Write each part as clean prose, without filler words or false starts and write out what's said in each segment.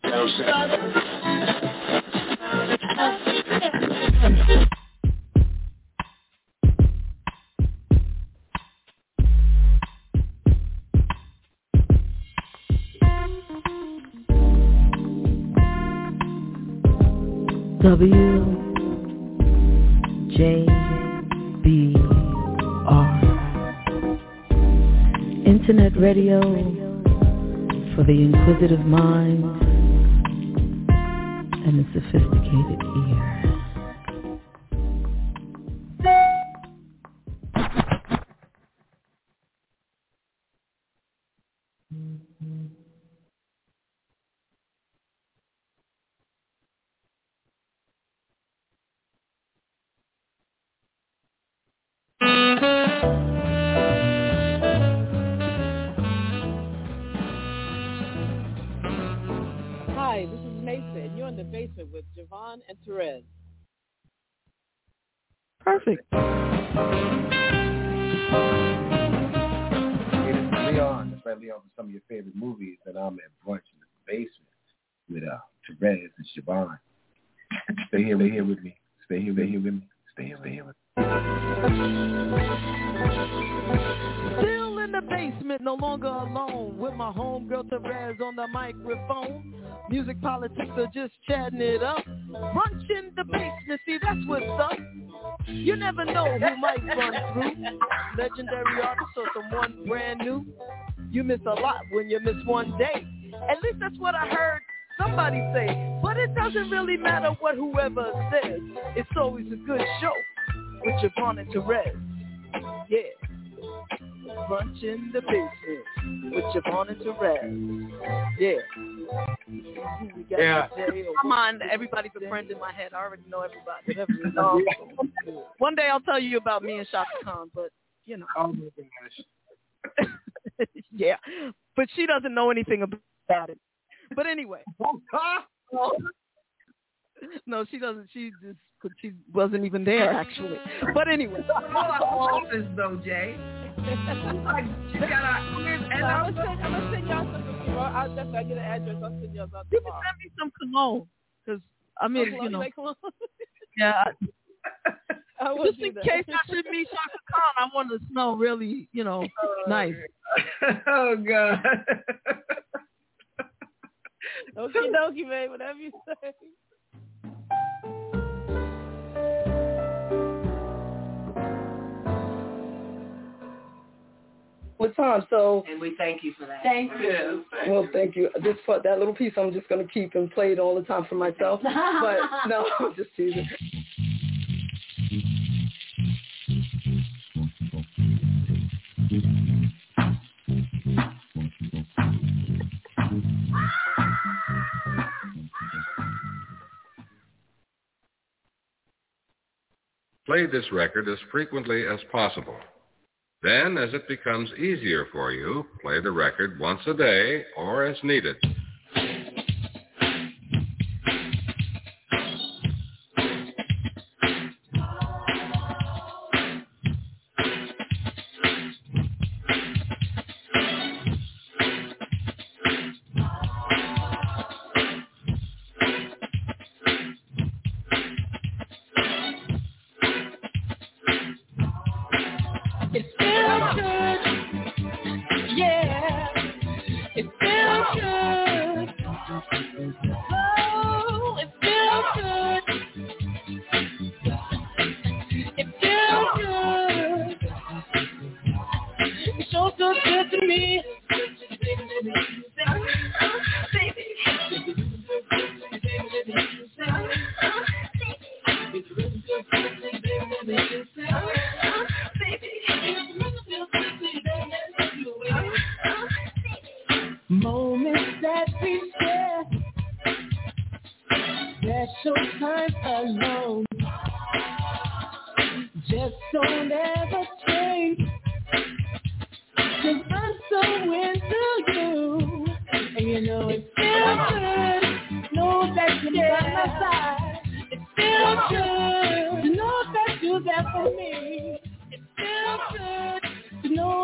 WJBR Internet radio for the inquisitive mind and the sophisticated ear. Hi, this is Mason. You're in the basement with Javon and Therese. Perfect. It's Leon. That's right, Leon, for some of your favorite movies. And I'm at brunch in the basement with Therese and Javon. Stay here with me. Stay here with me. Still in the basement, no longer alone, with my homegirl Therese on the microphone. Music, politics, or just chatting it up. Brunch in the basement, see that's what's up. You never know who might run through. Legendary artists or someone brand new. You miss a lot when you miss one day. At least that's what I heard somebody say. But it doesn't really matter what whoever says. It's always a good show with Javon and Therese. Yeah. Brunch in the basement with Javon and Therese. Yeah. Come on, everybody's a friend in my head. I already know everybody. One day I'll tell you about me and Shaka Khan, but you know. Oh my gosh. Yeah, but she doesn't know anything about it. But anyway. No, she doesn't. She wasn't even there actually. But anyway. Office though, Jay. Like she got I'm gonna send y'all some tomorrow. I'll definitely get an address. I'll send y'all something. You can send me some cologne, because I mean, you know. Yeah. Just in case I should meet Shaka Khan, I want to smell really, you know, nice. Oh God. Okie dokie, man. Whatever you say. What time? So, and we thank you for that. Thank you. Well, thank you. This part, that little piece, I'm just going to keep and play it all the time for myself. But no, I'm just teasing. Play this record as frequently as possible. Then, as it becomes easier for you, play the record once a day or as needed.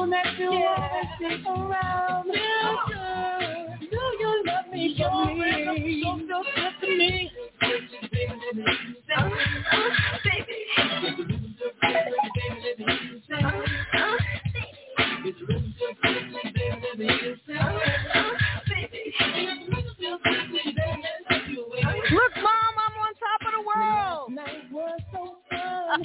Around, feel good. Do you love me? Show me. So good to me. Look, Mom, I'm on top of the world. Night was so fun.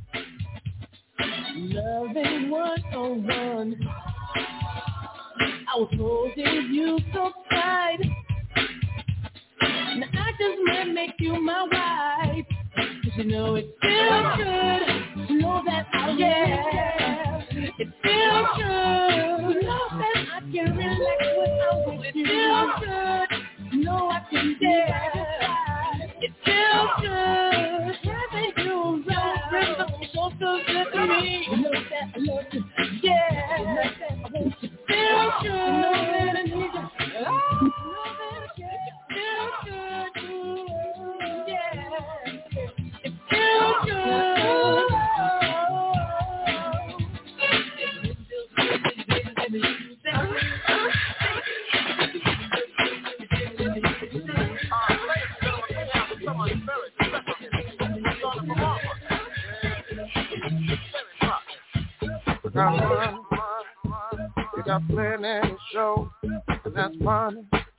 Loving 101. I was holding you so tight. Now I just might make you my wife. 'Cause you know it feels good to know that I it feels good to know that I can relax when I'm with you. It feels good to know I can dance. It feels good having you around. So good to me. You know that I love you. Yeah. I want you. Feels good. Know that I need you. Feels good. Yeah. It feels good. You got plenty to show, and that's fun.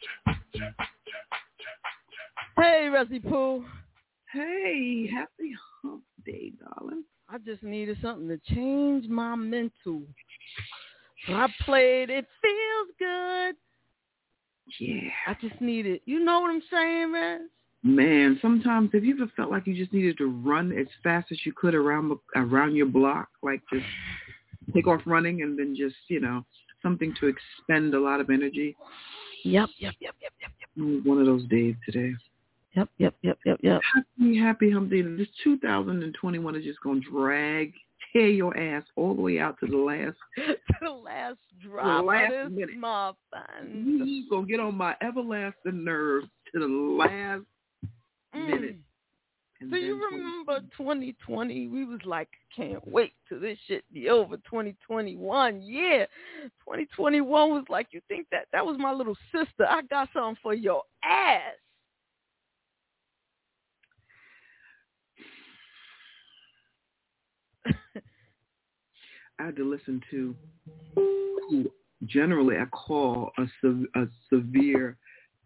Hey, Rusty Pooh. Hey, happy hump day, darling. I just needed something to change my mental. So I played It Feels Good. Yeah. I just needed, you know what I'm saying, man? Man, sometimes have you ever felt like you just needed to run as fast as you could around your block, like just take off running and then just, something to expend a lot of energy? Yep. One of those days today. Yep. Happy hump day. This 2021 is just going to tear your ass all the way out to the last drop of this minute. muffin. You're going to get on my everlasting nerves to the last minute. So you remember 2020? We was like, can't wait till this shit be over. 2021, yeah. 2021 was like, you think that was my little sister. I got something for your ass. I had to listen to who generally I call a severe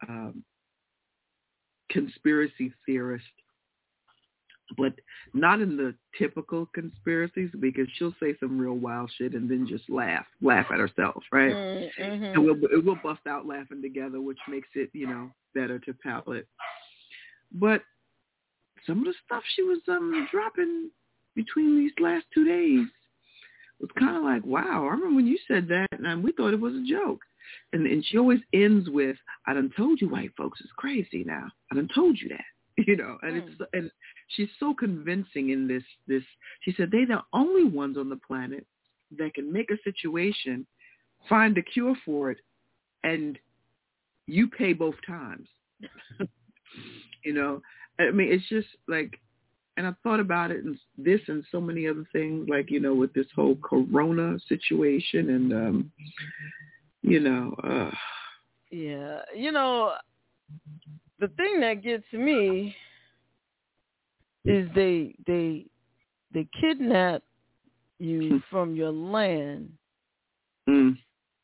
conspiracy theorist, but not in the typical conspiracies, because she'll say some real wild shit and then just laugh at herself, right? Mm-hmm. And we'll bust out laughing together, which makes it, better to palate. But some of the stuff she was dropping between these last 2 days was kind of like, wow, I remember when you said that, and we thought it was a joke. And she always ends with, I done told you white folks is crazy now. I done told you that. And she's so convincing in this. She said they're the only ones on the planet that can make a situation, find a cure for it, and you pay both times. I mean, it's just like, and I thought about it and this and so many other things, like, with this whole corona situation and, Yeah, the thing that gets me is they kidnap you from your land. You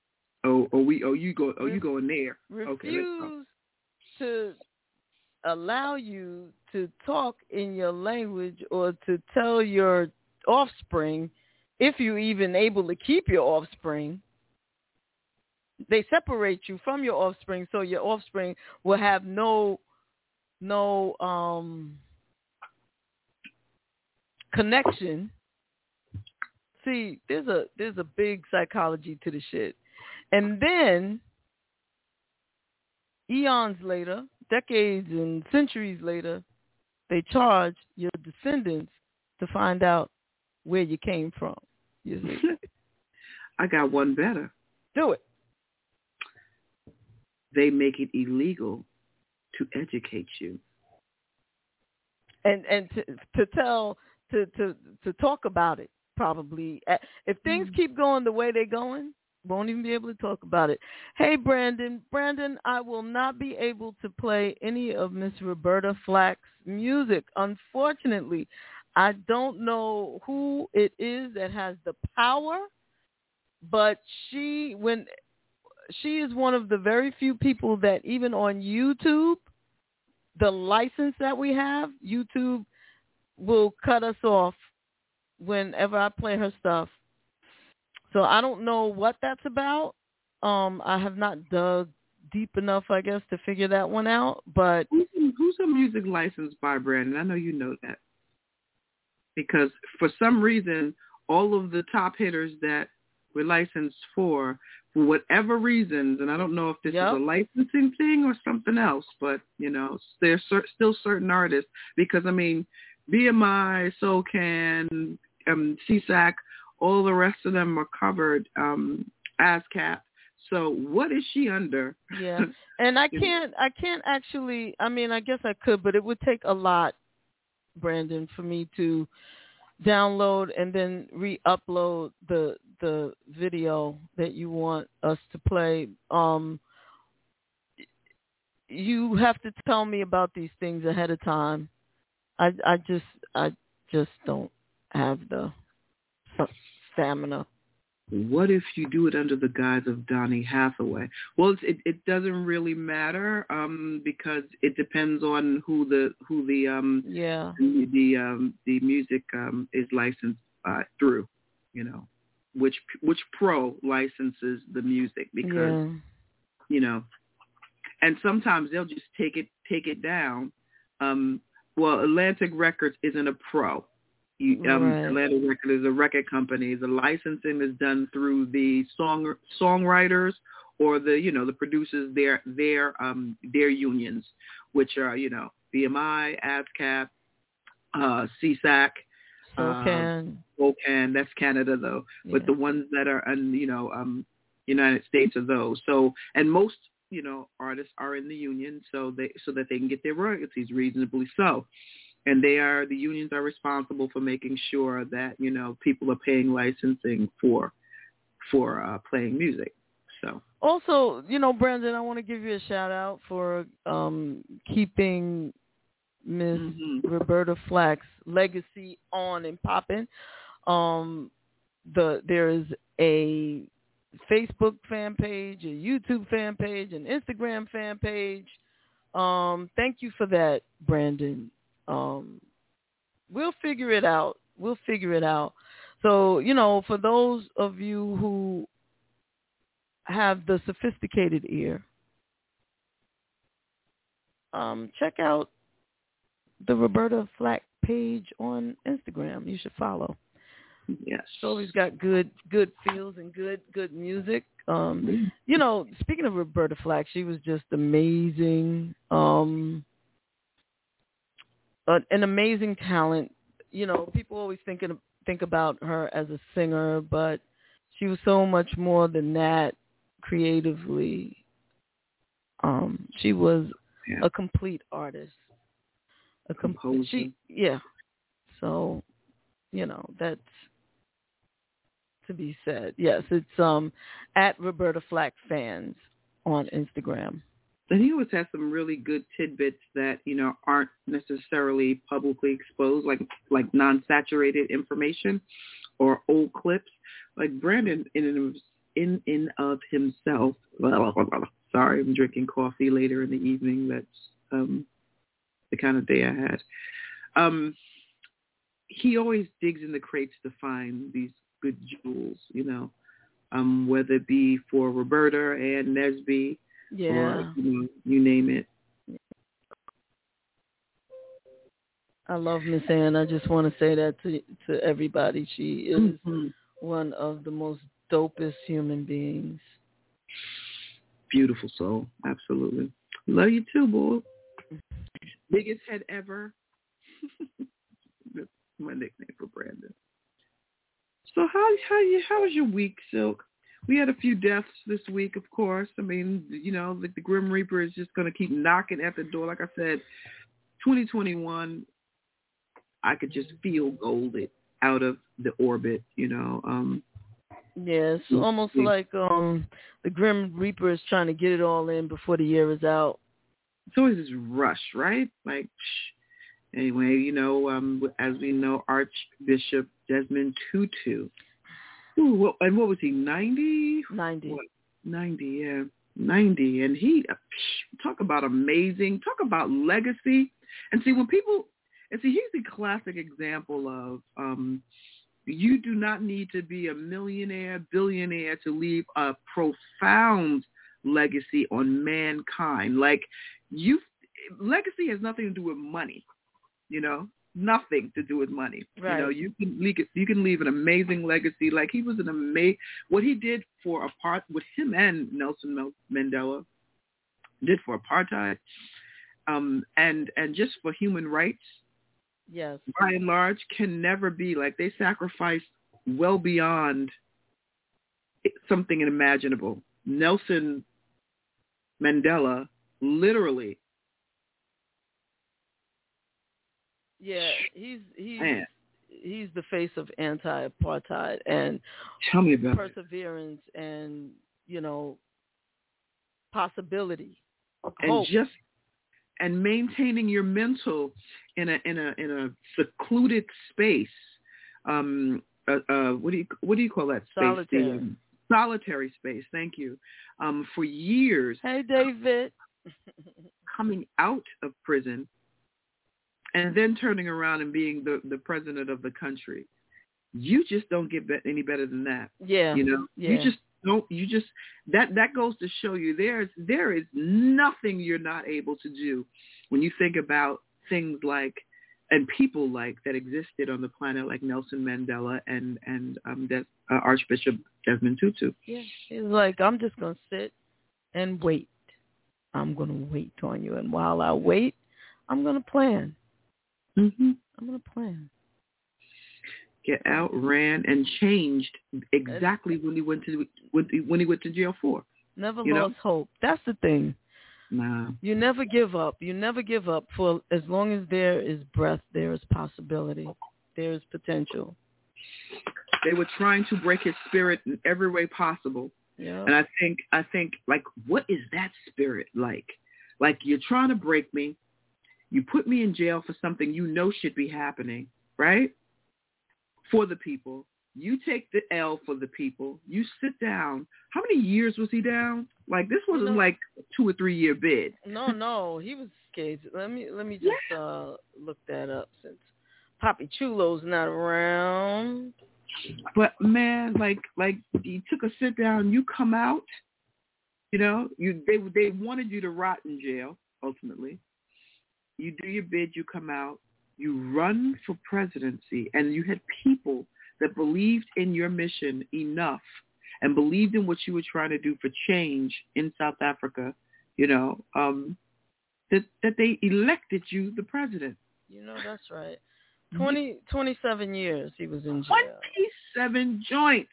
going there? Refuse to allow you to talk in your language or to tell your offspring, if you're even able to keep your offspring. They separate you from your offspring, so your offspring will have no connection. See, there's a big psychology to the shit. And then eons later, decades and centuries later, they charge your descendants to find out where you came from. You see? I got one better. Do it. They make it illegal to educate you. And to talk about it, probably. If things keep going the way they're going, Won't even be able to talk about it. Hey, Brandon. Brandon, I will not be able to play any of Miss Roberta Flack's music. Unfortunately, I don't know who it is that has the power, but she is one of the very few people that even on YouTube, the license that we have, YouTube will cut us off whenever I play her stuff. So I don't know what that's about. I have not dug deep enough, I guess, to figure that one out. But who's a music licensed by, Brandon? I know you know that. Because for some reason, all of the top hitters that we're licensed for whatever reasons, and I don't know if this is a licensing thing or something else, but, you know, there's still certain artists. Because, I mean, BMI, SoCan, CSAC, all the rest of them are covered, ASCAP. So what is she under? Yeah, and I can't actually, I mean, I guess I could, but it would take a lot, Brandon, for me to download and then re-upload the video that you want us to play. You have to tell me about these things ahead of time. I just don't have the stamina. What if you do it under the guise of Donny Hathaway? Well, it doesn't really matter because it depends on who the music is licensed through. You know, which pro licenses the music, because you know, and sometimes they'll just take it down. Well, Atlantic Records isn't a pro. Atlantic Records is a record company. The licensing is done through the songwriters or the producers, their unions, which are, you know, BMI, ASCAP, CSAC, SoCan. That's Canada though, but the ones that are United States are those. So, and most, you know, artists are in the union so that they can get their royalties reasonably so. And the unions are responsible for making sure that, you know, people are paying licensing for playing music. So also, you know, Brandon, I want to give you a shout out for keeping Miss Roberta Flack's legacy on and popping. There is a Facebook fan page, a YouTube fan page, an Instagram fan page. Thank you for that, Brandon. We'll figure it out. So, you know, for those of you who have the sophisticated ear, check out the Roberta Flack page on Instagram. You should follow. Yes. She's always got good feels and good music. You know, speaking of Roberta Flack, she was just amazing. An amazing talent. You know, people always think about her as a singer, but she was so much more than that creatively. She was a complete artist. A composer. So, you know, that's to be said. Yes, it's at Roberta Flack Fans on Instagram. And he always has some really good tidbits that, you know, aren't necessarily publicly exposed, like non-saturated information or old clips. Like Brandon, in of himself. Sorry, I'm drinking coffee later in the evening. That's the kind of day I had. He always digs in the crates to find these good jewels, you know, whether it be for Roberta and Nesby. Or, you name it. I love Miss Ann. I just want to say that to everybody. She is one of the most dopest human beings. Beautiful soul. Absolutely. Love you too, boy. Biggest head ever. That's my nickname for Brandon. So how was your week, Silk? We had a few deaths this week, of course. I mean, you know, the Grim Reaper is just going to keep knocking at the door. Like I said, 2021, I could just feel golded out of the orbit, you know. Yeah, it's almost like the Grim Reaper is trying to get it all in before the year is out. It's always this rush, right? Like, anyway, as we know, Archbishop Desmond Tutu. Ooh, and what was he, 90? 90. What? 90, yeah. 90. And he, talk about amazing, talk about legacy. And see, he's the classic example of you do not need to be a millionaire, billionaire to leave a profound legacy on mankind. Like, legacy has nothing to do with money, nothing to do with money. Right. You can leave an amazing legacy. Like, he was what he did for what him and Nelson Mandela did for apartheid, and just for human rights. Yes. By and large, can never be like they sacrificed well beyond something unimaginable. Nelson Mandela literally. Yeah, he's the face of anti-apartheid and tell me about perseverance it. And possibility, and hope. And maintaining your mental in a secluded space. What do you call that space? Solitary. Solitary space. Thank you. For years. Hey, David. Coming out of prison. And then turning around and being the president of the country. You just don't get any better than that. Yeah. Yeah. You just that goes to show you there is nothing you're not able to do when you think about things like and people like that existed on the planet, like Nelson Mandela and Archbishop Desmond Tutu. Yeah. He's like, I'm just gonna sit and wait. I'm gonna wait on you, and while I wait, I'm gonna plan. Mm-hmm. I'm going to plan. Get out, ran, and changed exactly when he went to jail for. Never lost hope. That's the thing. Nah. You never give up. You never give up. For as long as there is breath, there is possibility. There is potential. They were trying to break his spirit in every way possible. Yeah. And I think, like, what is that spirit like? Like, you're trying to break me. You put me in jail for something should be happening, right? For the people. You take the L for the people. You sit down. How many years was he down? Like, this wasn't like a 2 or 3 year bid. No, he was scared. Let me just look that up since Papi Chulo's not around. But man, like you took a sit down. You come out. They wanted you to rot in jail ultimately. You do your bid, you come out, you run for presidency, and you had people that believed in your mission enough and believed in what you were trying to do for change in South Africa, that they elected you the president. That's right. 27 years he was in jail. 27 joints.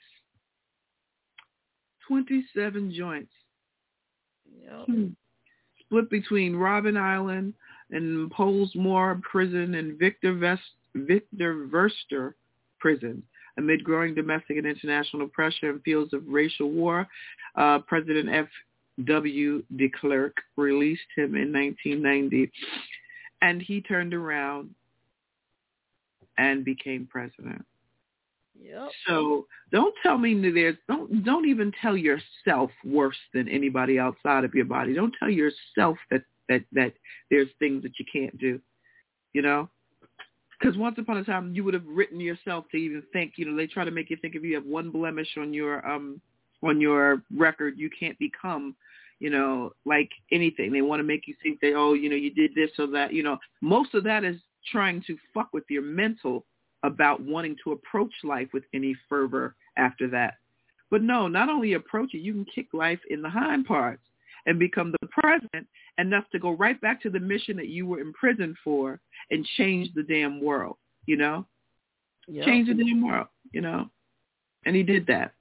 27 joints. Yep. Split between Robben Island and Pollsmoor Prison and Victor Verster Prison. Amid growing domestic and international pressure in fields of racial war, President F.W. de Klerk released him in 1990, and he turned around and became president. Yep. So don't tell me don't even tell yourself worse than anybody outside of your body. Don't tell yourself that there's things that you can't do, because once upon a time you would have written yourself to even think, they try to make you think if you have one blemish on your record, you can't become, like anything. They want to make you think that, you did this or that, most of that is trying to fuck with your mental about wanting to approach life with any fervor after that. But no, not only approach it, you can kick life in the hind parts and become the president enough to go right back to the mission that you were in prison for and change the damn world, Yep. Change the damn world, And he did that.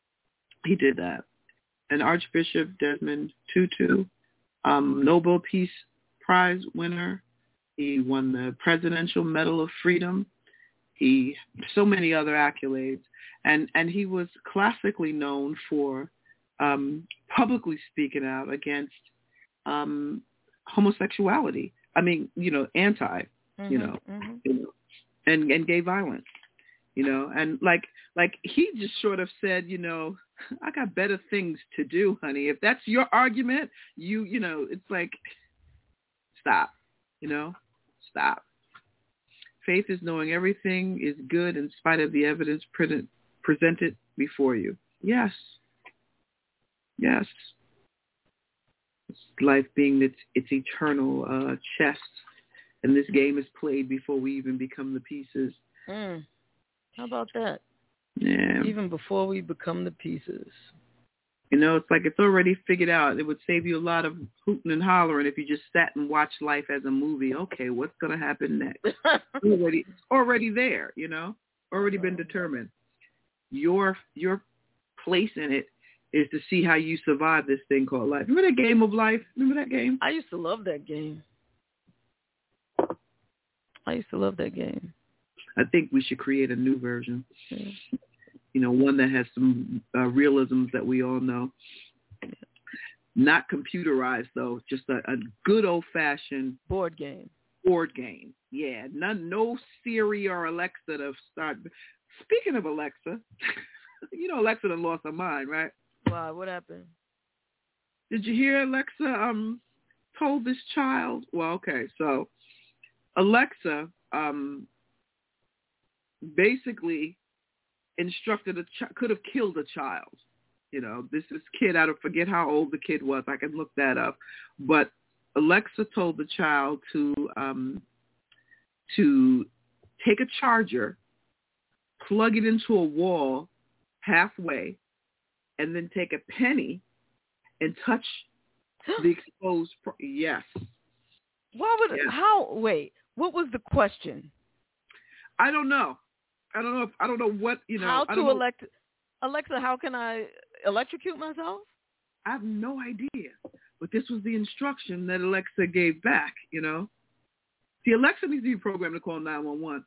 And Archbishop Desmond Tutu, Nobel Peace Prize winner. He won the Presidential Medal of Freedom. So many other accolades. And he was classically known for publicly speaking out against homosexuality. I mean, anti, and gay violence, and like he just sort of said, I got better things to do, honey. If that's your argument, it's like, stop, stop. Faith is knowing everything is good in spite of the evidence presented before you. Yes. Yes. Life being its eternal chess, and this game is played before we even become the pieces. How about that? Yeah. Even before we become the pieces. It's like it's already figured out. It would save you a lot of hooting and hollering if you just sat and watched life as a movie. Okay, what's going to happen next? It's already there, already been determined. Your place in it is to see how you survive this thing called life. Remember that game of life? Remember that game? I used to love that game. I think we should create a new version. Yeah. One that has some realisms that we all know. Not computerized, though. Just a good old-fashioned board game. Yeah. No Siri or Alexa to start. Speaking of Alexa, Alexa done lost her mind, right? Why? What happened? Did you hear Alexa told this child? Well, okay. So Alexa basically instructed could have killed a child. This kid, I don't forget how old the kid was. I can look that up. But Alexa told the child to take a charger, plug it into a wall halfway, and then take a penny and touch the exposed. Yes. Why would? Yes. How? Wait. What was the question? I don't know. I don't know what How to Alexa? How can I electrocute myself? I have no idea. But this was the instruction that Alexa gave back. See, Alexa needs to be programmed to call 911.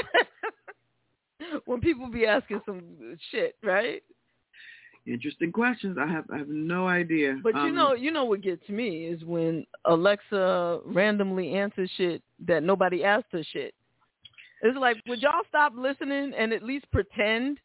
When people be asking some shit, right? Interesting questions. I have no idea. But you know what gets me is when Alexa randomly answers shit that nobody asked her shit. It's like, would y'all stop listening and at least pretend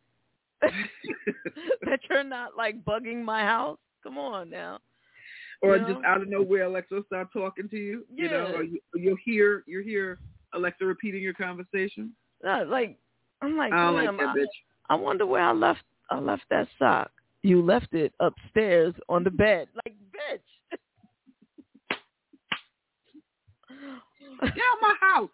that you're not like bugging my house? Come on now. Or just out of nowhere, Alexa will start talking to you. Yeah. Or you hear Alexa repeating your conversation. I'm like, I don't like that bitch. I wonder where I left that sock. You left it upstairs on the bed. Like, bitch. Get out my house.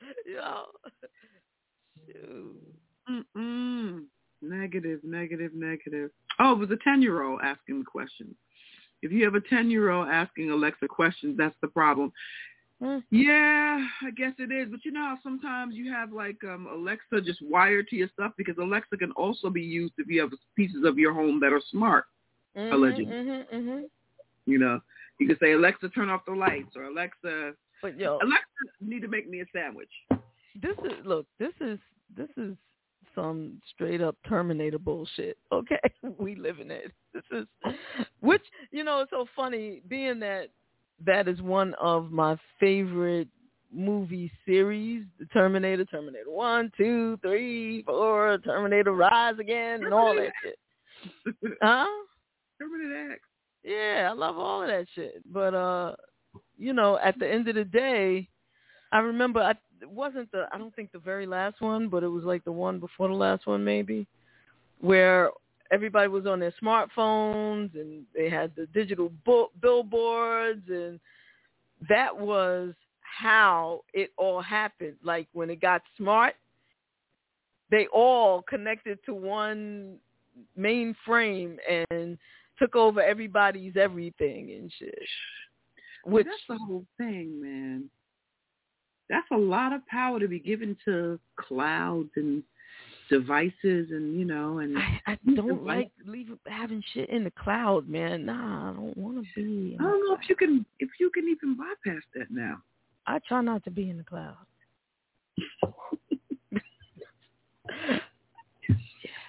Negative. Oh, it was a 10-year-old asking the questions. If you have a 10-year-old asking Alexa questions, that's the problem. Yeah, I guess it is. But how sometimes you have like Alexa just wired to your stuff, because Alexa can also be used if you have pieces of your home that are smart, allegedly. You can say, Alexa, turn off the lights, or Alexa, Alexa, need to make me a sandwich. This is some straight up Terminator bullshit. Okay, we live in it. Which it's so funny, being that is one of my favorite movie series, the Terminator 1, 2, 3, 4, Terminator Rise Again, and all that shit. Huh? Terminator X. Yeah, I love all of that shit. But at the end of the day, I remember it wasn't I don't think the very last one, but it was like the one before the last one maybe, where everybody was on their smartphones and they had the digital billboards, and that was how it all happened. Like when it got smart, they all connected to one mainframe and took over everybody's everything and shit. That's the whole thing, man. That's a lot of power to be given to clouds and devices, and and I don't like having shit in the cloud, man. Nah, I don't want to be. I don't know if you can even bypass that now. I try not to be in the cloud.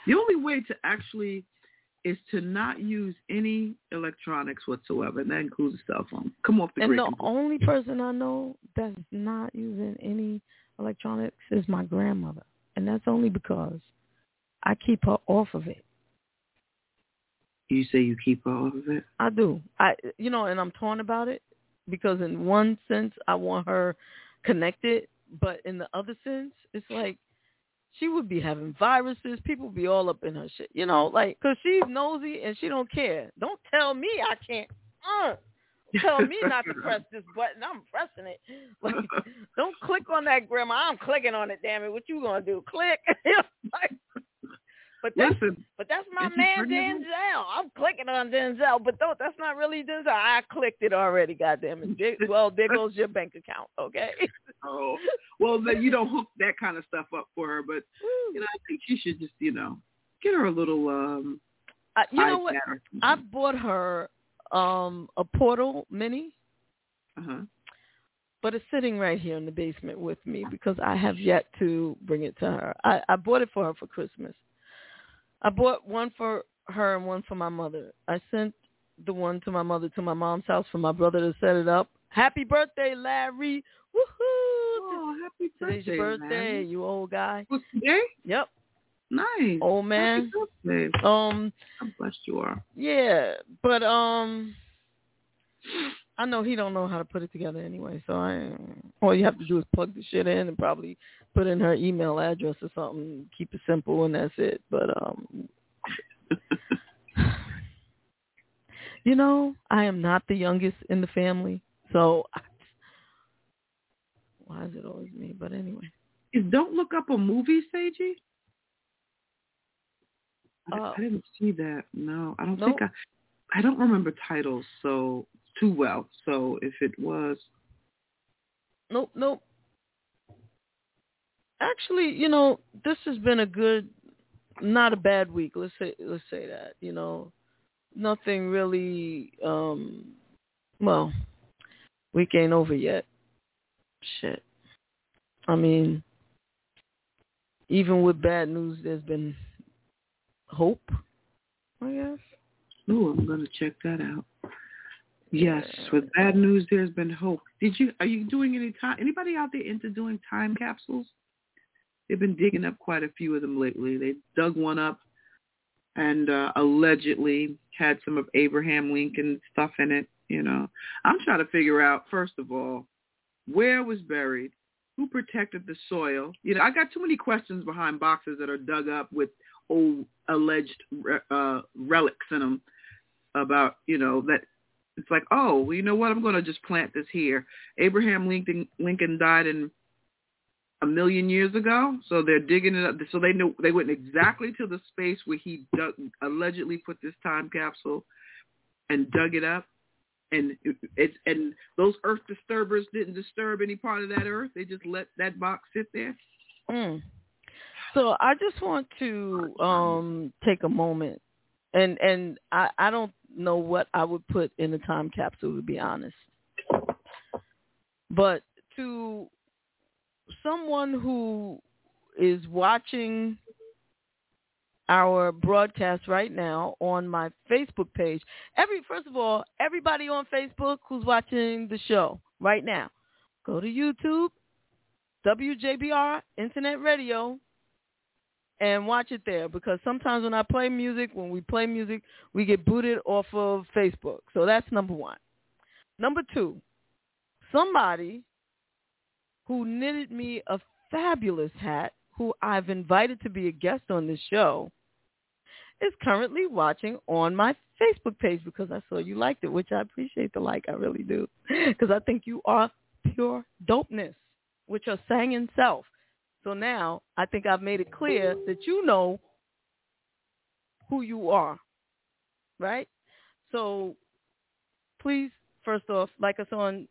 The only way to actually is to not use any electronics whatsoever, and that includes a cell phone. Come off the grid. And the only person I know that's not using any electronics is my grandmother. And that's only because I keep her off of it. You say you keep her off of it? I do. And I'm torn about it because in one sense I want her connected, but in the other sense, it's like she would be having viruses. People be all up in her shit, because she's nosy and she don't care. Don't tell me I can't. Tell me not to press this button. I'm pressing it. Like, don't click on that, Grandma. I'm clicking on it, damn it. What you going to do? Click. But that's my man Denzel. I'm clicking on Denzel, but that's not really Denzel. I clicked it already, goddamn it. Well, there goes your bank account, okay? Oh, well, then you don't hook that kind of stuff up for her, but I think she should just, get her a little. You know what? I bought her a Portal Mini, but it's sitting right here in the basement with me because I have yet to bring it to her. I bought it for her for Christmas. I bought one for her and one for my mother. I sent the one to my mother to my mom's house for my brother to set it up. Happy birthday, Larry. Woohoo. Oh, happy birthday, Today's your birthday, Larry. You old guy. What's today? Yep. Nice. Old man. Happy birthday. How blessed you are. Yeah, but I know he don't know how to put it together anyway, so all you have to do is plug the shit in and probably put in her email address or something, keep it simple, and that's it. But I am not the youngest in the family, so why is it always me? But anyway. Don't Look Up a movie, Seiji? I didn't see that. No, I don't think I don't remember titles too well. So if it was, nope. Actually, this has been not a bad week. Let's say that. Nothing really. Week ain't over yet. Shit. I mean, even with bad news, there's been hope, I guess. Oh, I'm going to check that out. Yes, with bad news, there's been hope. Are you doing anybody out there into doing time capsules? They've been digging up quite a few of them lately. They dug one up and allegedly had some of Abraham Lincoln stuff in it, I'm trying to figure out, first of all, where it was buried, who protected the soil. I got too many questions behind boxes that are dug up with old alleged relics in them about, that it's like, oh, well, you know what? I'm going to just plant this here. Abraham Lincoln died in 1 million years ago, so they're digging it up. So they went exactly to the space where he allegedly put this time capsule and dug it up. And and those earth disturbers didn't disturb any part of that earth. They just let that box sit there. So I just want to take a moment, and I don't know what I would put in a time capsule, to be honest. But to someone who is watching our broadcast right now on my Facebook page. First of all, everybody on Facebook who's watching the show right now, go to YouTube, WJBR Internet Radio, and watch it there, because sometimes when we play music, we get booted off of Facebook. So that's number one. Number two, somebody who knitted me a fabulous hat, who I've invited to be a guest on this show, is currently watching on my Facebook page because I saw you liked it, which I appreciate the like. I really do, because I think you are pure dopeness with your singing self. So now I think I've made it clear that you know who you are, right? So please, first off, like us on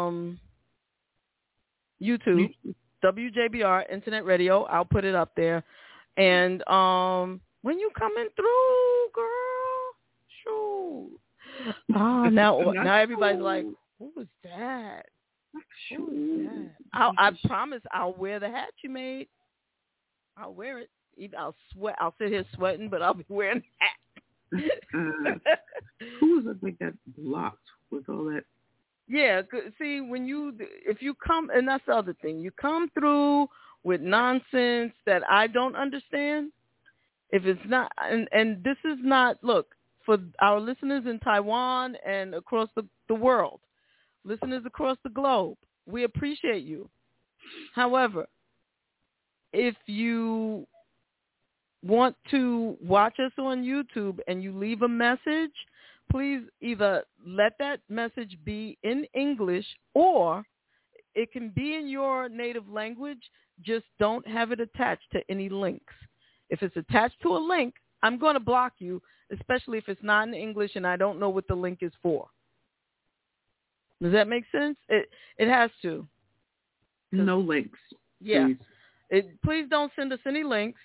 YouTube, WJBR Internet Radio. I'll put it up there. And when you coming through, girl, shoot. Now everybody's like, who was that? I promise I'll wear the hat you made. I'll wear it. I'll sit here sweating, but I'll be wearing a hat. Who was it that got blocked with all that? Yeah, see, if you come, and that's the other thing, you come through with nonsense that I don't understand. If it's not, and this is not, look, for our listeners in Taiwan and across the world, listeners across the globe, we appreciate you. However, if you want to watch us on YouTube and you leave a message, please either let that message be in English or it can be in your native language. Just don't have it attached to any links. If it's attached to a link, I'm going to block you, especially if it's not in English and I don't know what the link is for. Does that make sense? It has to. No links. Yeah. Please. Please don't send us any links.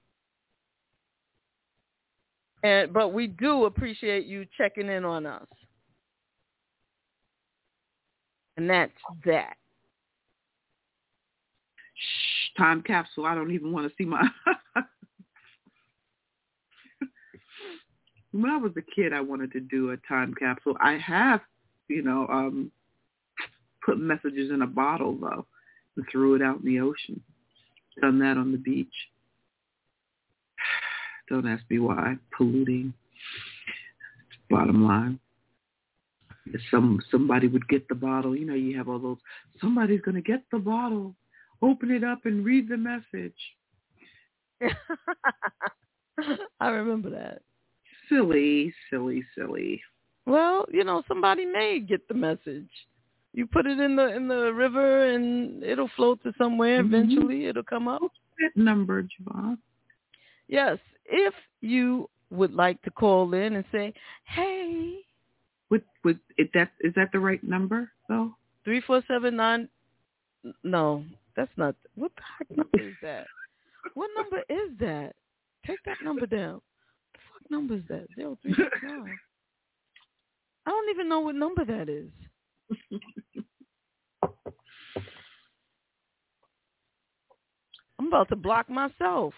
But we do appreciate you checking in on us. And that's that. Shh, time capsule. I don't even want to see my... When I was a kid, I wanted to do a time capsule. I have, put messages in a bottle, though, and threw it out in the ocean. Done that on the beach. Don't ask me why. Polluting. Bottom line. If somebody would get the bottle, you have all those, somebody's going to get the bottle, open it up and read the message. I remember that. Silly. Well, somebody may get the message. You put it in the river and it'll float to somewhere. Eventually it'll come up. What's that number, Javon? Yes. If you would like to call in and say, hey. Is that the right number, though? 3479. No, that's not. What the heck number is that? What number is that? Take that number down. What the fuck number is that? 0369. I don't even know what number that is. I'm about to block myself.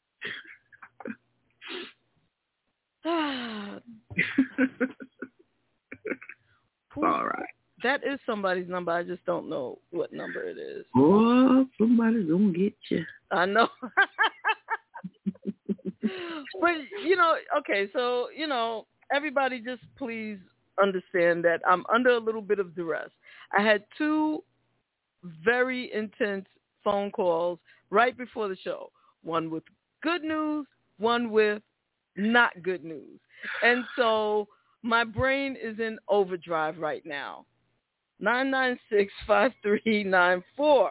All right. That is somebody's number. I just don't know what number it is. Oh, somebody's going to get you. I know. But, okay, so, everybody just please understand that I'm under a little bit of duress. I had 2 very intense phone calls right before the show. One with good news, one with not good news. And so my brain is in overdrive right now. 996-5394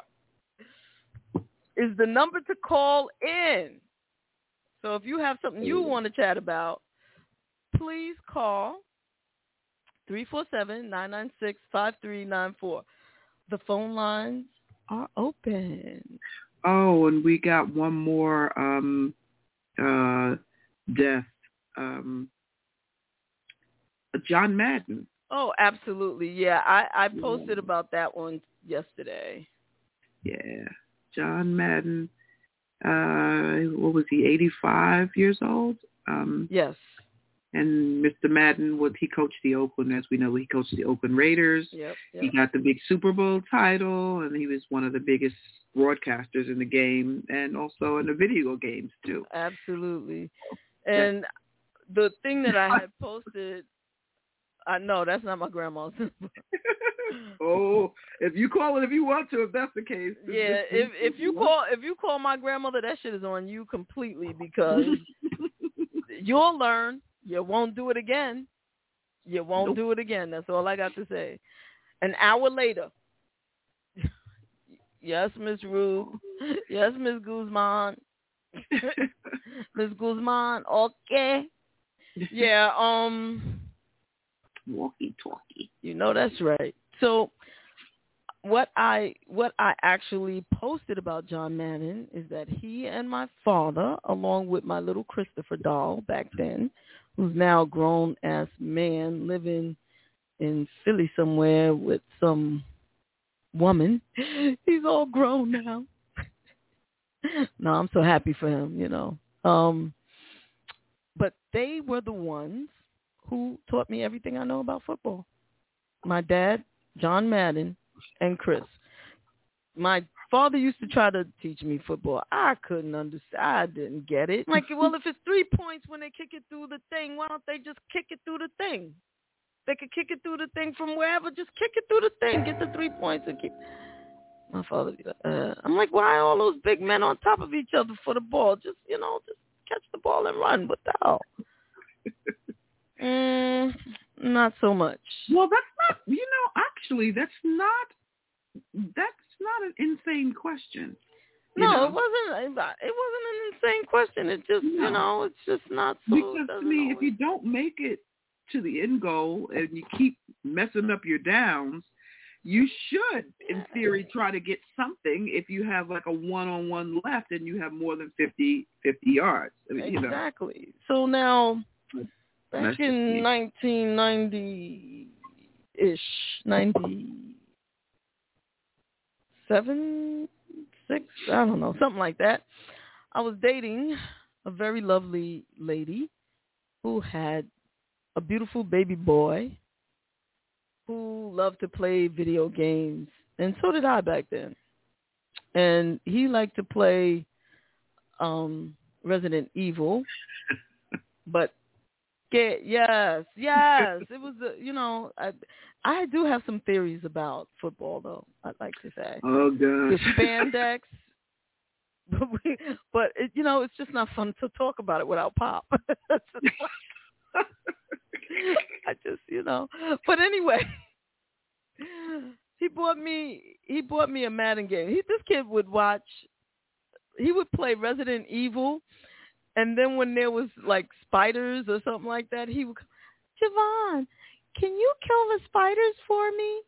is the number to call in. So if you have something you want to chat about, please call 347-996-5394. The phone lines are open. Oh, and we got one more death. John Madden. Oh, absolutely. Yeah, I posted about that one yesterday. Yeah. John Madden. What was he, 85 years old? Yes. And Mr. Madden, he coached the Oakland, as we know, he coached the Oakland Raiders. Yep. He got the big Super Bowl title, and he was one of the biggest broadcasters in the game and also in the video games, too. Absolutely. And the thing that I had posted, I know that's not my grandma's number. Oh, if you call it if you want to, if that's the case. Yeah, if you call my grandmother, that shit is on you completely because you'll learn. You won't do it again. You won't do it again. That's all I got to say. An hour later. Yes, Miss Rube. Yes, Miss Guzman. Miss Guzman. Okay. Yeah. Walkie-talkie. That's right. So what I actually posted about John Madden is that he and my father, along with my little Christopher doll back then, who's now a grown-ass man living in Philly somewhere with some woman. He's all grown now. No, I'm so happy for him, you know. But they were the ones who taught me everything I know about football. My dad, John Madden, and Chris. My father used to try to teach me football. I couldn't understand. I didn't get it. Like, well, if it's 3 points when they kick it through the thing, why don't they just kick it through the thing? They could kick it through the thing from wherever. Just kick it through the thing. Get the 3 points and keep. My father be like, I'm like, why are all those big men on top of each other for the ball? Just catch the ball and run. What the hell? Not so much. Well, that's not, actually, that's not an insane question. No, it wasn't an insane question. It just, it's just not so. Because to me, if you don't make it to the end goal and you keep messing up your downs, you should, in theory, try to get something if you have like a one-on-one left and you have more than 50 yards. I mean, exactly. So now, back in 1990-ish, 97, 6, I don't know, something like that, I was dating a very lovely lady who had a beautiful baby boy who loved to play video games, and so did I back then. And he liked to play Resident Evil, but yes, it was I do have some theories about football, though. I'd like to say. Oh God, the spandex, but it's just not fun to talk about it without Pop. I just, but anyway, he bought me a Madden game. This kid would play Resident Evil, and then when there was like spiders or something like that, he would, Javon, can you kill the spiders for me?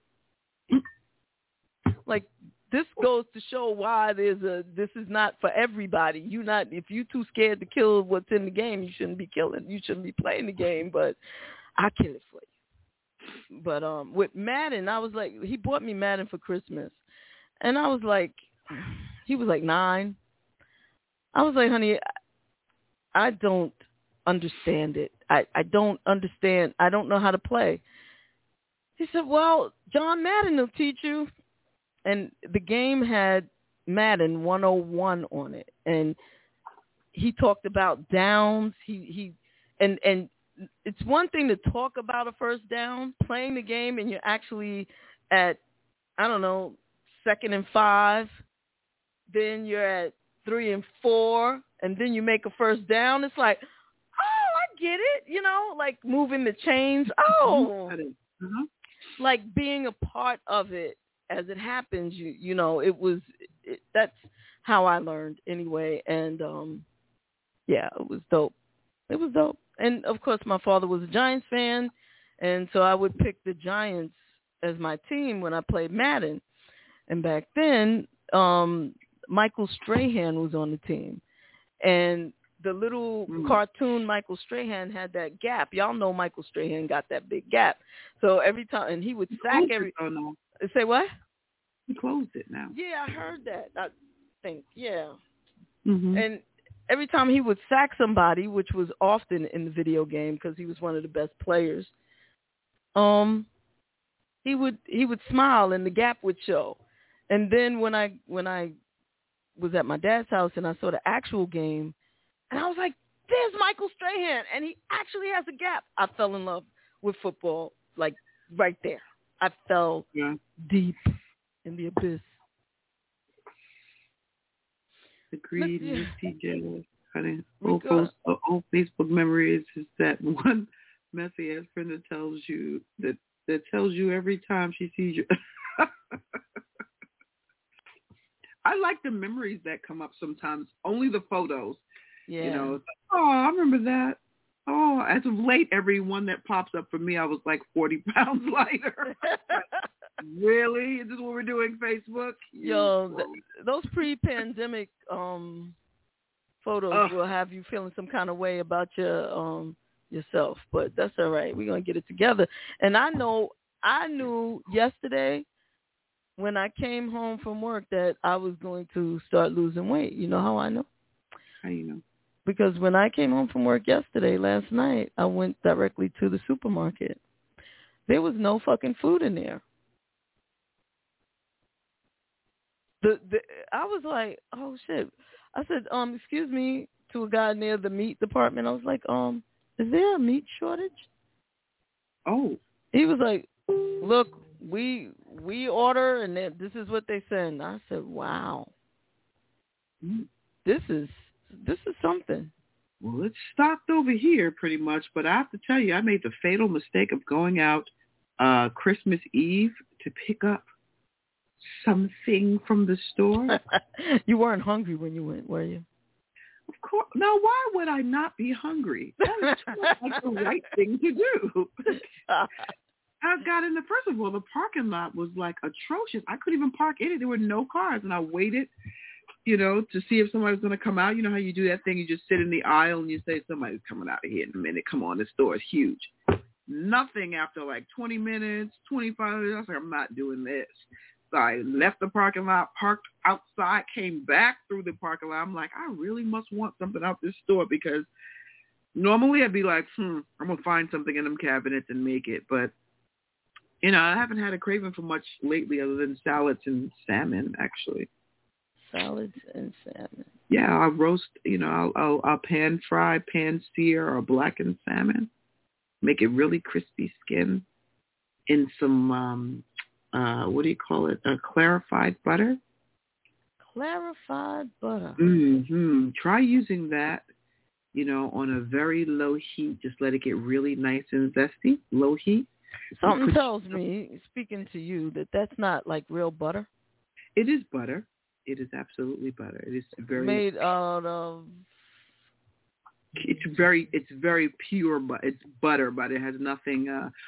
Like, this goes to show why this is not for everybody. If you're too scared to kill what's in the game, you shouldn't be playing the game, but I'll kill it for you. But with Madden, I was like, he bought me Madden for Christmas, and I was like, he was like 9. I was like, honey, I don't understand it. I don't understand. I don't know how to play. He said, well, John Madden will teach you. And the game had Madden 101 on it, and he talked about downs. And it's one thing to talk about a first down, playing the game, and you're actually at, I don't know, 2nd and 5. Then you're at 3 and 4, and then you make a first down. It's like, oh, I get it. Like moving the chains. Oh, like being a part of it. As it happens, that's how I learned anyway. And, it was dope. It was dope. And, of course, my father was a Giants fan, and so I would pick the Giants as my team when I played Madden. And back then, Michael Strahan was on the team. And the little cartoon Michael Strahan had that gap. Y'all know Michael Strahan got that big gap. So every time, and he would sack every... Oh, no. Say what? He closed it now. Yeah, I heard that. I think, yeah. Mm-hmm. And every time he would sack somebody, which was often in the video game because he was one of the best players, he would smile and the gap would show. And then when I was at my dad's house and I saw the actual game, and I was like, "There's Michael Strahan, and he actually has a gap." I fell in love with football, like right there. I fell deep in the abyss. Agreed, Miss TJ. Honey, old Facebook memories is that one messy ass friend that tells you every time she sees you. I like the memories that come up sometimes. Only the photos. Yeah. Oh, I remember that. Oh, as of late, every one that pops up for me, I was like 40 pounds lighter. Really? Is this what we're doing, Facebook? Yo, those pre-pandemic photos will have you feeling some kind of way about yourself, but that's all right. We're going to get it together. And I knew yesterday when I came home from work that I was going to start losing weight. You know how I know? How you know? Because when I came home from work last night, I went directly to the supermarket. There was no fucking food in there. I was like, oh shit. I said, excuse me, to a guy near the meat department. I was like, is there a meat shortage? Oh. He was like, look, we order and this is what they send. I said, wow. This is something. Well, it stopped over here pretty much, but I have to tell you, I made the fatal mistake of going out Christmas Eve to pick up something from the store. You weren't hungry when you went, were you? Of course. Now, why would I not be hungry? That was like the right thing to do. I got in first of all, the parking lot was like atrocious. I couldn't even park in it. There were no cars, and I waited, to see if somebody was going to come out. You know how you do that thing? You just sit in the aisle and you say, somebody's coming out of here in a minute. Come on, this store is huge. Nothing after like 20 minutes, 25 minutes. I was like, I'm not doing this. So I left the parking lot, parked outside, came back through the parking lot. I'm like, I really must want something out this store because normally I'd be like, I'm going to find something in them cabinets and make it. But, I haven't had a craving for much lately other than salads and salmon, actually. Salads and salmon. Yeah, I'll roast, I'll pan fry, pan sear, or blacken salmon. Make it really crispy skin in some, what do you call it? Clarified butter. Clarified butter. Mm-hmm. Try using that, on a very low heat. Just let it get really nice and zesty. Low heat. Something tells me, speaking to you, that that's not like real butter. It is butter. It is absolutely butter. It is very made out of. It's very pure, but it's butter, but it has nothing.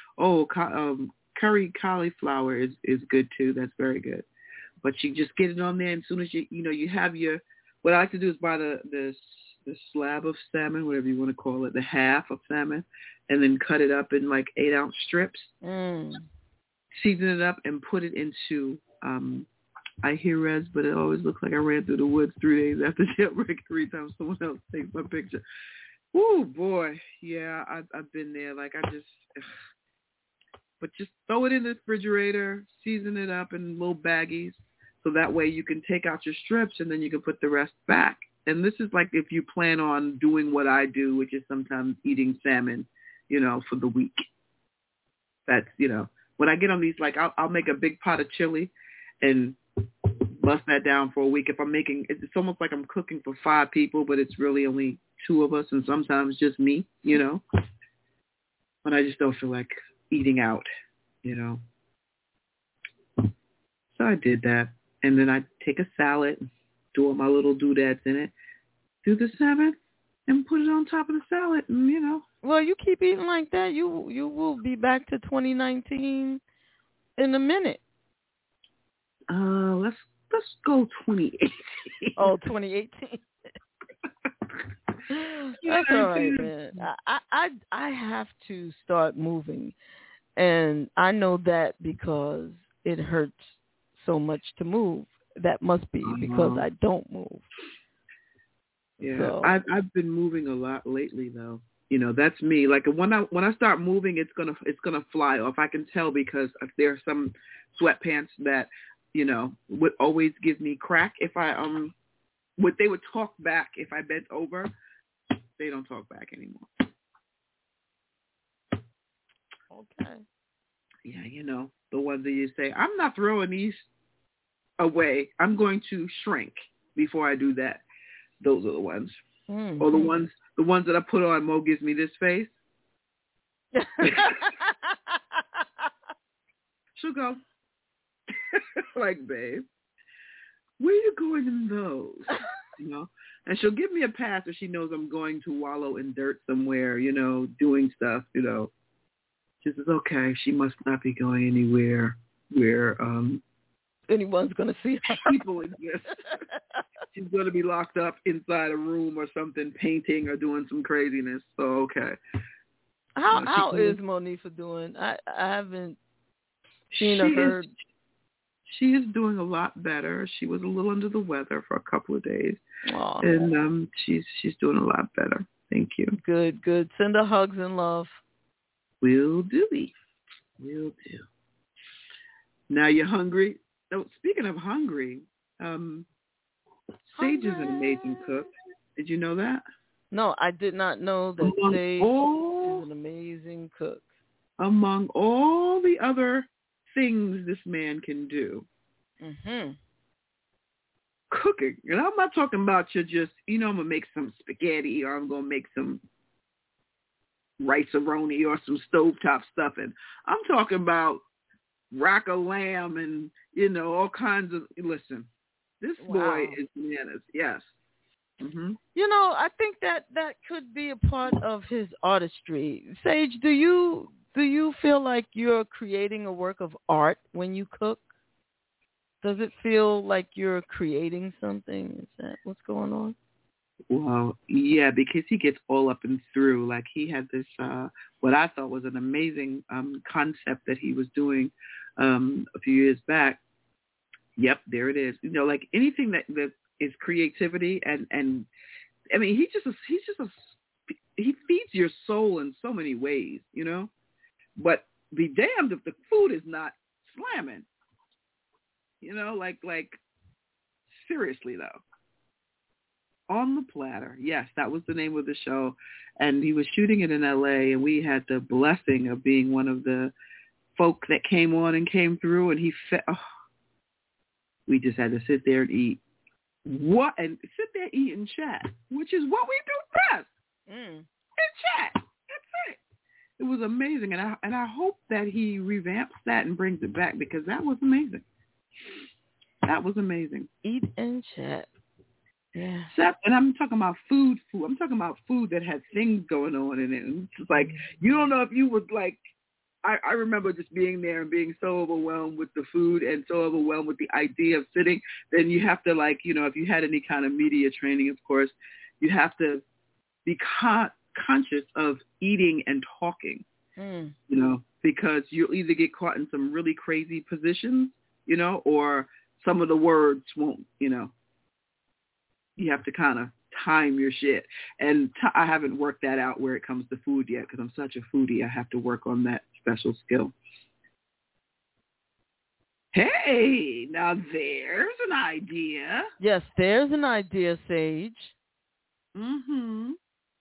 Curry cauliflower is good too. That's very good. But you just get it on there, and as soon as you have your. What I like to do is buy the slab of salmon, whatever you want to call it, the half of salmon, and then cut it up in like 8-ounce strips. Season it up and put it into. I hear Rez, but it always looks like I ran through the woods 3 days after jailbreak 3 times. Someone else takes my picture. Oh boy, yeah, I've been there. Like but just throw it in the refrigerator, season it up in little baggies, so that way you can take out your strips and then you can put the rest back. And this is like if you plan on doing what I do, which is sometimes eating salmon, for the week. That's, when I get on these, like I'll make a big pot of chili and bust that down for a week. If I'm making, it's almost like I'm cooking for 5 people, but it's really only 2 of us and sometimes just me, But I just don't feel like eating out, So I did that. And then I take a salad, do all my little doodads in it, do the salmon, and put it on top of the salad, and, Well, you keep eating like that, you will be back to 2019 in a minute. Let's go 2018. Oh, 2018. That's all right, man. I have to start moving, and I know that because it hurts so much to move. That must be because I don't move. Yeah, so. I've been moving a lot lately, though. That's me. Like when I start moving, it's gonna fly off. I can tell because there are some sweatpants that would always give me crack if I they would talk back if I bent over. They don't talk back anymore. Okay. Yeah, the ones that you say, I'm not throwing these away. I'm going to shrink before I do that. Those are the ones. Mm-hmm. Or the ones that I put on. Mo gives me this face. She'll go, like, babe, where are you going in those? And she'll give me a pass if she knows I'm going to wallow in dirt somewhere, doing stuff, She says, okay, she must not be going anywhere where anyone's going to see her. People exist. She's going to be locked up inside a room or something, painting or doing some craziness. So, okay. How is Monifa doing? I haven't seen or heard. She is doing a lot better. She was a little under the weather for a couple of days. Aww. And she's doing a lot better. Thank you. Good, good. Send her hugs and love. Will do. Will do. Now you're hungry? Oh, speaking of hungry, Sage is an amazing cook. Did you know that? No, I did not know that Sage is an amazing cook. Among all the other things this man can do, cooking. And I'm not talking about you just, I'm going to make some spaghetti or I'm going to make some rice-a-roni or some stovetop stuffing. I'm talking about rack of lamb and, all kinds of, listen, this boy is bananas. Yes. Mm-hmm. I think that could be a part of his artistry. Sage, do you feel like you're creating a work of art when you cook? Does it feel like you're creating something? Is that what's going on? Well, yeah, because he gets all up and through. Like he had this, what I thought was an amazing concept that he was doing a few years back. Yep, there it is. Like anything that is creativity, and I mean, he feeds your soul in so many ways, But be damned if the food is not slamming. Like seriously though. On the Platter. Yes, that was the name of the show. And he was shooting it in LA, and we had the blessing of being one of the folk that came on and came through, and we just had to sit there and eat. And sit there, eat, and chat, which is what we do best. And chat. That's it. It was amazing, and I hope that he revamps that and brings it back, because that was amazing. That was amazing. Eat and chat. Yeah. And I'm talking about food. I'm talking about food that had things going on in it. And it's like, you don't know if you would like, I remember just being there and being so overwhelmed with the food and so overwhelmed with the idea of sitting. Then you have to if you had any kind of media training, of course, you have to be conscious of eating and talking, because you'll either get caught in some really crazy positions, or some of the words won't, you have to kind of time your shit. And I haven't worked that out where it comes to food yet, because I'm such a foodie. I have to work on that special skill. Hey, now there's an idea. Yes, there's an idea, Sage. Mm-hmm.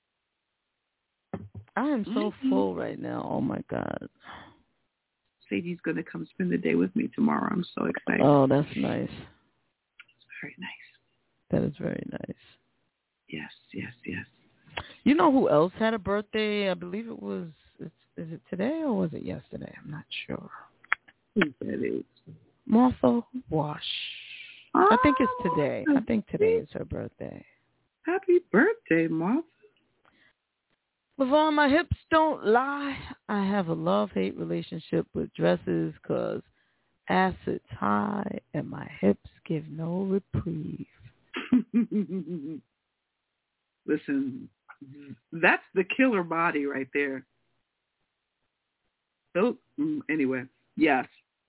I am so full right now. Oh, my God. Sagey's going to come spend the day with me tomorrow. I'm so excited. Oh, that's nice. It's very nice. That is very nice. Yes, yes, yes. You know who else had a birthday? I believe it was, is it today or was it yesterday? I'm not sure. Who that is? Martha Wash. I think it's today. I think today is her birthday. Happy birthday, Martha. LaVon, my hips don't lie. I have a love-hate relationship with dresses because acid's high and my hips give no reprieve. Listen, that's the killer body right there. So, anyway, yes.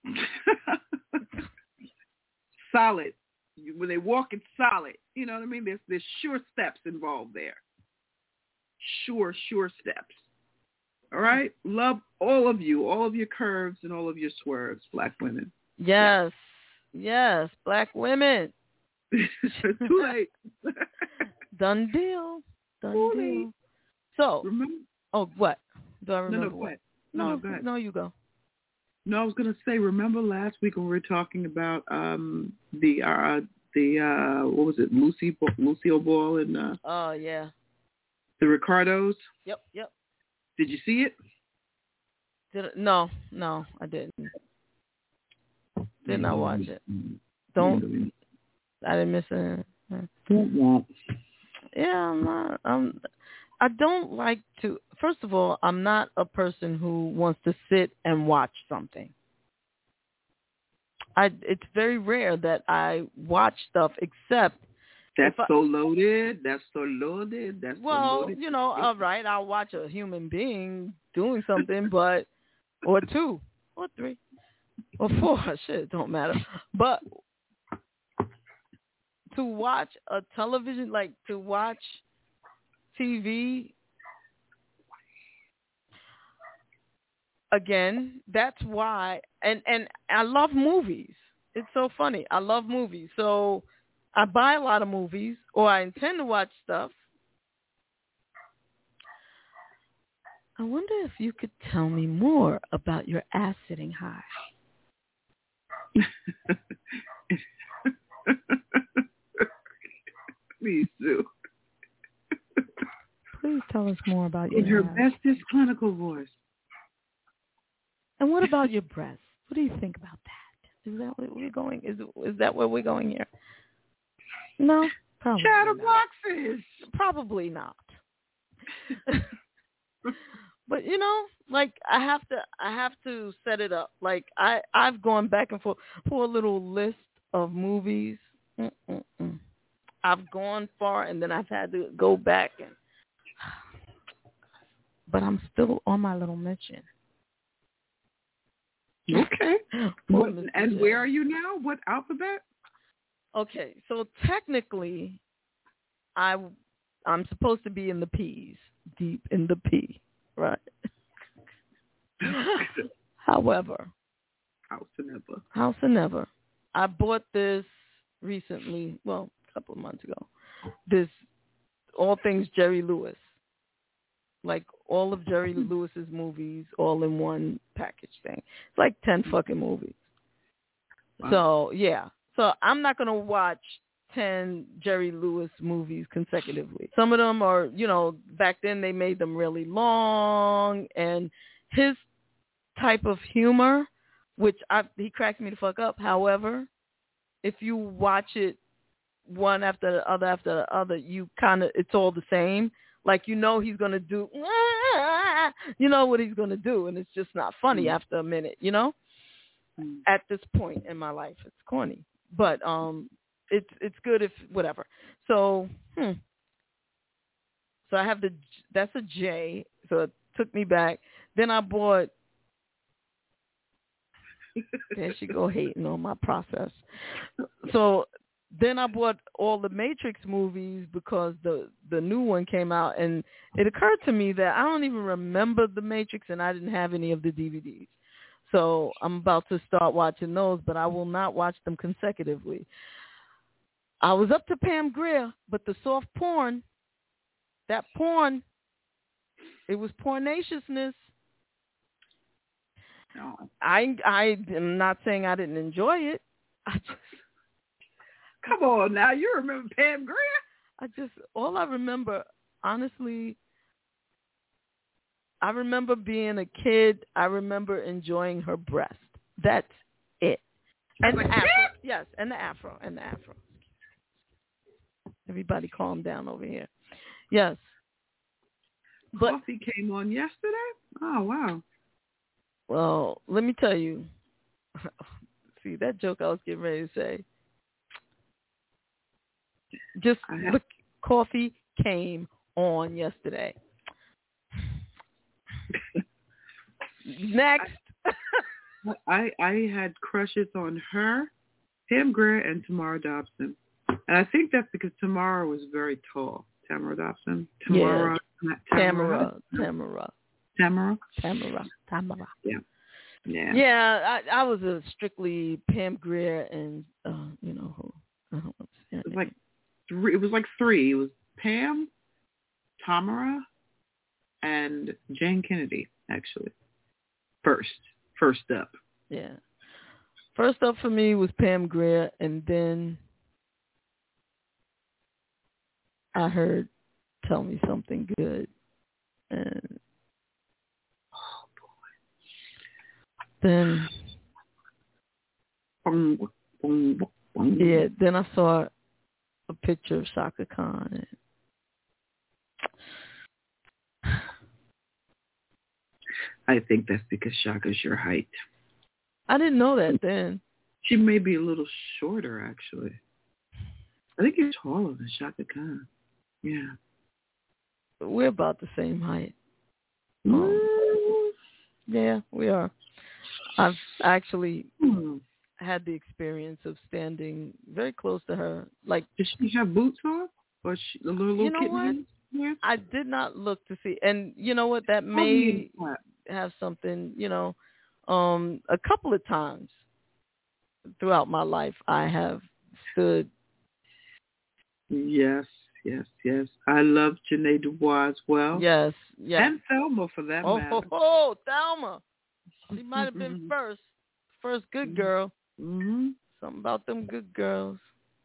Solid. When they walk, it's solid. You know what I mean? There's sure steps involved there. Sure steps. All right? Love all of you, all of your curves and all of your swerves, black women. Yes. Yes, black women. Too late. Done deal. Done deal. So, remember? Oh, what? Do I remember? No, go ahead. No, go ahead. No, you go. No, I was going to say, remember last week when we were talking about the what was it, Lucille Ball and oh yeah, the Ricardos? Yep. Did you see it? No, I didn't. Did not watch it. I didn't miss it. Yeah, I don't like to. First of all, I'm not a person who wants to sit and watch something. It's very rare that I watch stuff, except that's so loaded. Well, all right, I'll watch a human being doing something, but or two or three or 4. Shit, it don't matter. But to watch a television, like to watch TV, again, that's why. And I love movies. It's so funny. I love movies. So I buy a lot of movies, or I intend to watch stuff. I wonder if you could tell me more about your ass sitting high. Please do. Please tell us more about your In her ass. bestest clinical voice. And what about your breasts? What do you think about that? Is that where we're going? Is that where we're going here? No, probably Chatterboxes. not. Probably not. But like I have to set it up. Like I've gone back and forth for a little list of movies. I've gone far, and then I've had to go back, but I'm still on my little mission. Okay. And where are you now? What alphabet? Okay, so technically, I'm supposed to be in the P's, deep in the P, right? However, House of Never. I bought this recently, well, a couple of months ago. This All Things Jerry Lewis, like all of Jerry Lewis's movies, all in one package thing. It's like 10 fucking movies. Wow. So yeah, so I'm not gonna watch 10 Jerry Lewis movies consecutively. Some of them are, back then they made them really long, and his type of humor, which he cracks me the fuck up. However, if you watch it one after the other, you kind of, it's all the same. Like, he's going to do, what he's going to do, and it's just not funny after a minute, At this point in my life, it's corny. But it's good if, whatever. So, so I have that's a J, so it took me back. Then I bought, there she go hating on my process. So then I bought all the Matrix movies because the new one came out, and it occurred to me that I don't even remember the Matrix, and I didn't have any of the DVDs. So I'm about to start watching those, but I will not watch them consecutively. I was up to Pam Grier, but the soft porn, that porn, it was pornaciousness. No. I am not saying I didn't enjoy it. Come on now, you remember Pam Grier? All I remember, honestly, I remember being a kid. I remember enjoying her breast. That's it. And the afro. Yes, and the afro. Everybody calm down over here. Yes. But Coffee came on yesterday? Oh, wow. Well, let me tell you. See, that joke I was getting ready to say. Just look, Coffee came on yesterday. Next. I had crushes on her, Pam Grier, and Tamara Dobson. And I think that's because Tamara was very tall. Tamara Dobson? Tamara. Yeah. Yeah, I was a strictly Pam Grier and, who? I don't know. It was like three. It was Pam, Tamara, and Jane Kennedy, actually. First up. Yeah. First up for me was Pam Grier, and then I heard Tell Me Something Good. And then then I saw a picture of Shaka Khan. And I think that's because Shaka's your height. I didn't know that then. She may be a little shorter, actually. I think you're taller than Shaka Khan. Yeah. We're about the same height. Yeah, we are. I've actually had the experience of standing very close to her. Like, does she have boots on, or the little you know kitten? What? I did not look to see, and you know what? That may have something. A couple of times throughout my life, I have stood. Yes. I love Janae Dubois as well. Yes. And Thelma, for that matter. Oh, Thelma. She might have been first good girl. Mm-hmm. Something about them good girls.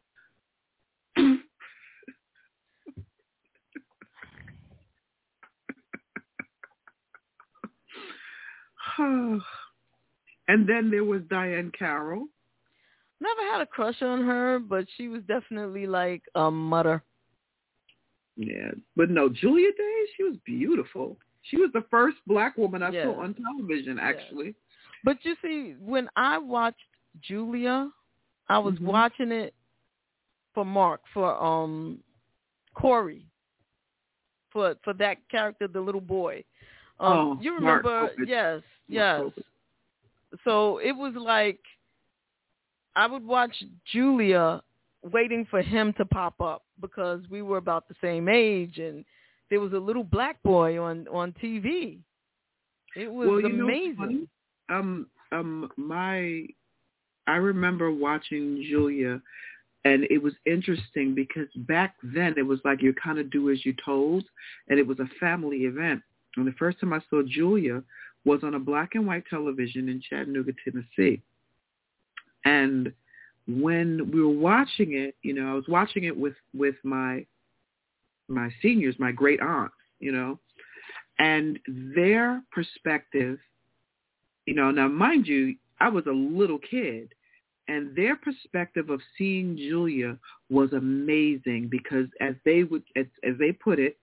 And then there was Diane Carroll. Never had a crush on her, but she was definitely like a mutter. Yeah, but no, Julia Day, she was beautiful. She was the first black woman I saw on television, actually. Yes. But you see, when I watched Julia, I was watching it for Mark, for Corey, for that character, the little boy. You remember? Yes. So it was like I would watch Julia waiting for him to pop up because we were about the same age, and there was a little black boy on TV. It was amazing. I remember watching Julia, and it was interesting because back then it was like you kind of do as you're told, and it was a family event. And the first time I saw Julia was on a black and white television in Chattanooga, Tennessee. And when we were watching it, I was watching it with my seniors, my great aunts, and their perspective, now mind you, I was a little kid, and their perspective of seeing Julia was amazing because as they put it,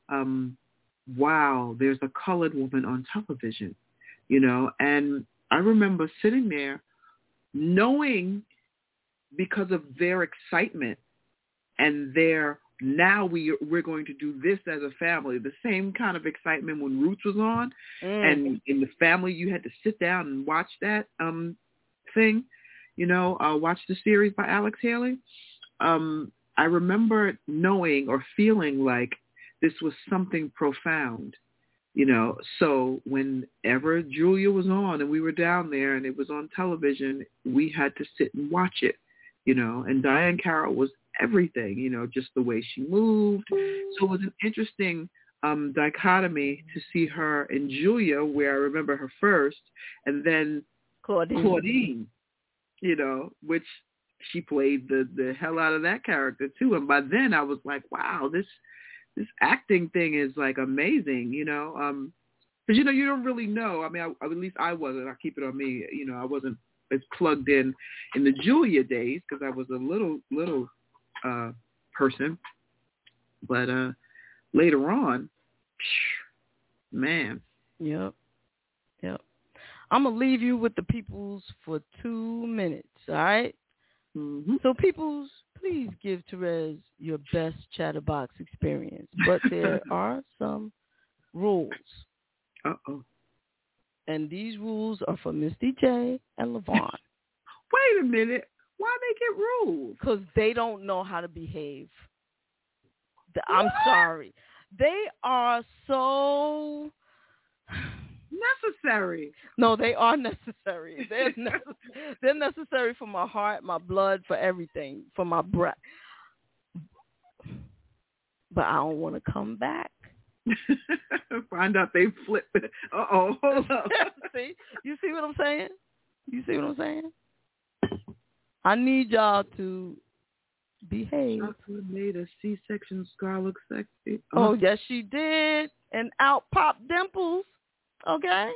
wow, there's a colored woman on television, and I remember sitting there knowing because of their excitement and now we're going to do this as a family, the same kind of excitement when Roots was on, and in the family you had to sit down and watch that thing, watch the series by Alex Haley. I remember knowing or feeling like this was something profound, so whenever Julia was on and we were down there and it was on television, we had to sit and watch it, and Diane Carroll was everything, just the way she moved. So it was an interesting dichotomy to see her in Julia, where I remember her first, and then Claudine, which she played the hell out of that character too. And by then I was like, wow, this acting thing is like amazing, because you don't really know. I mean, at least I wasn't. I'll keep it on me. I wasn't as plugged in the Julia days because I was a little person, but later on, man. Yep. I'm gonna leave you with the peoples for 2 minutes. All right. So peoples, please give Therese your best Chatterbox experience, but there are some rules. And these rules are for Misty J and LaVon. Wait a minute. Why they get rules? Because they don't know how to behave. I'm sorry. They are so necessary. No, they are necessary. They're necessary for my heart, my blood, for everything, for my breath. But I don't want to come back. Find out they flip it. Hold up. See? You see what I'm saying? I need y'all to behave. Chocolate made a C-section scar look sexy. Oh, yes, she did. And out popped dimples. Okay?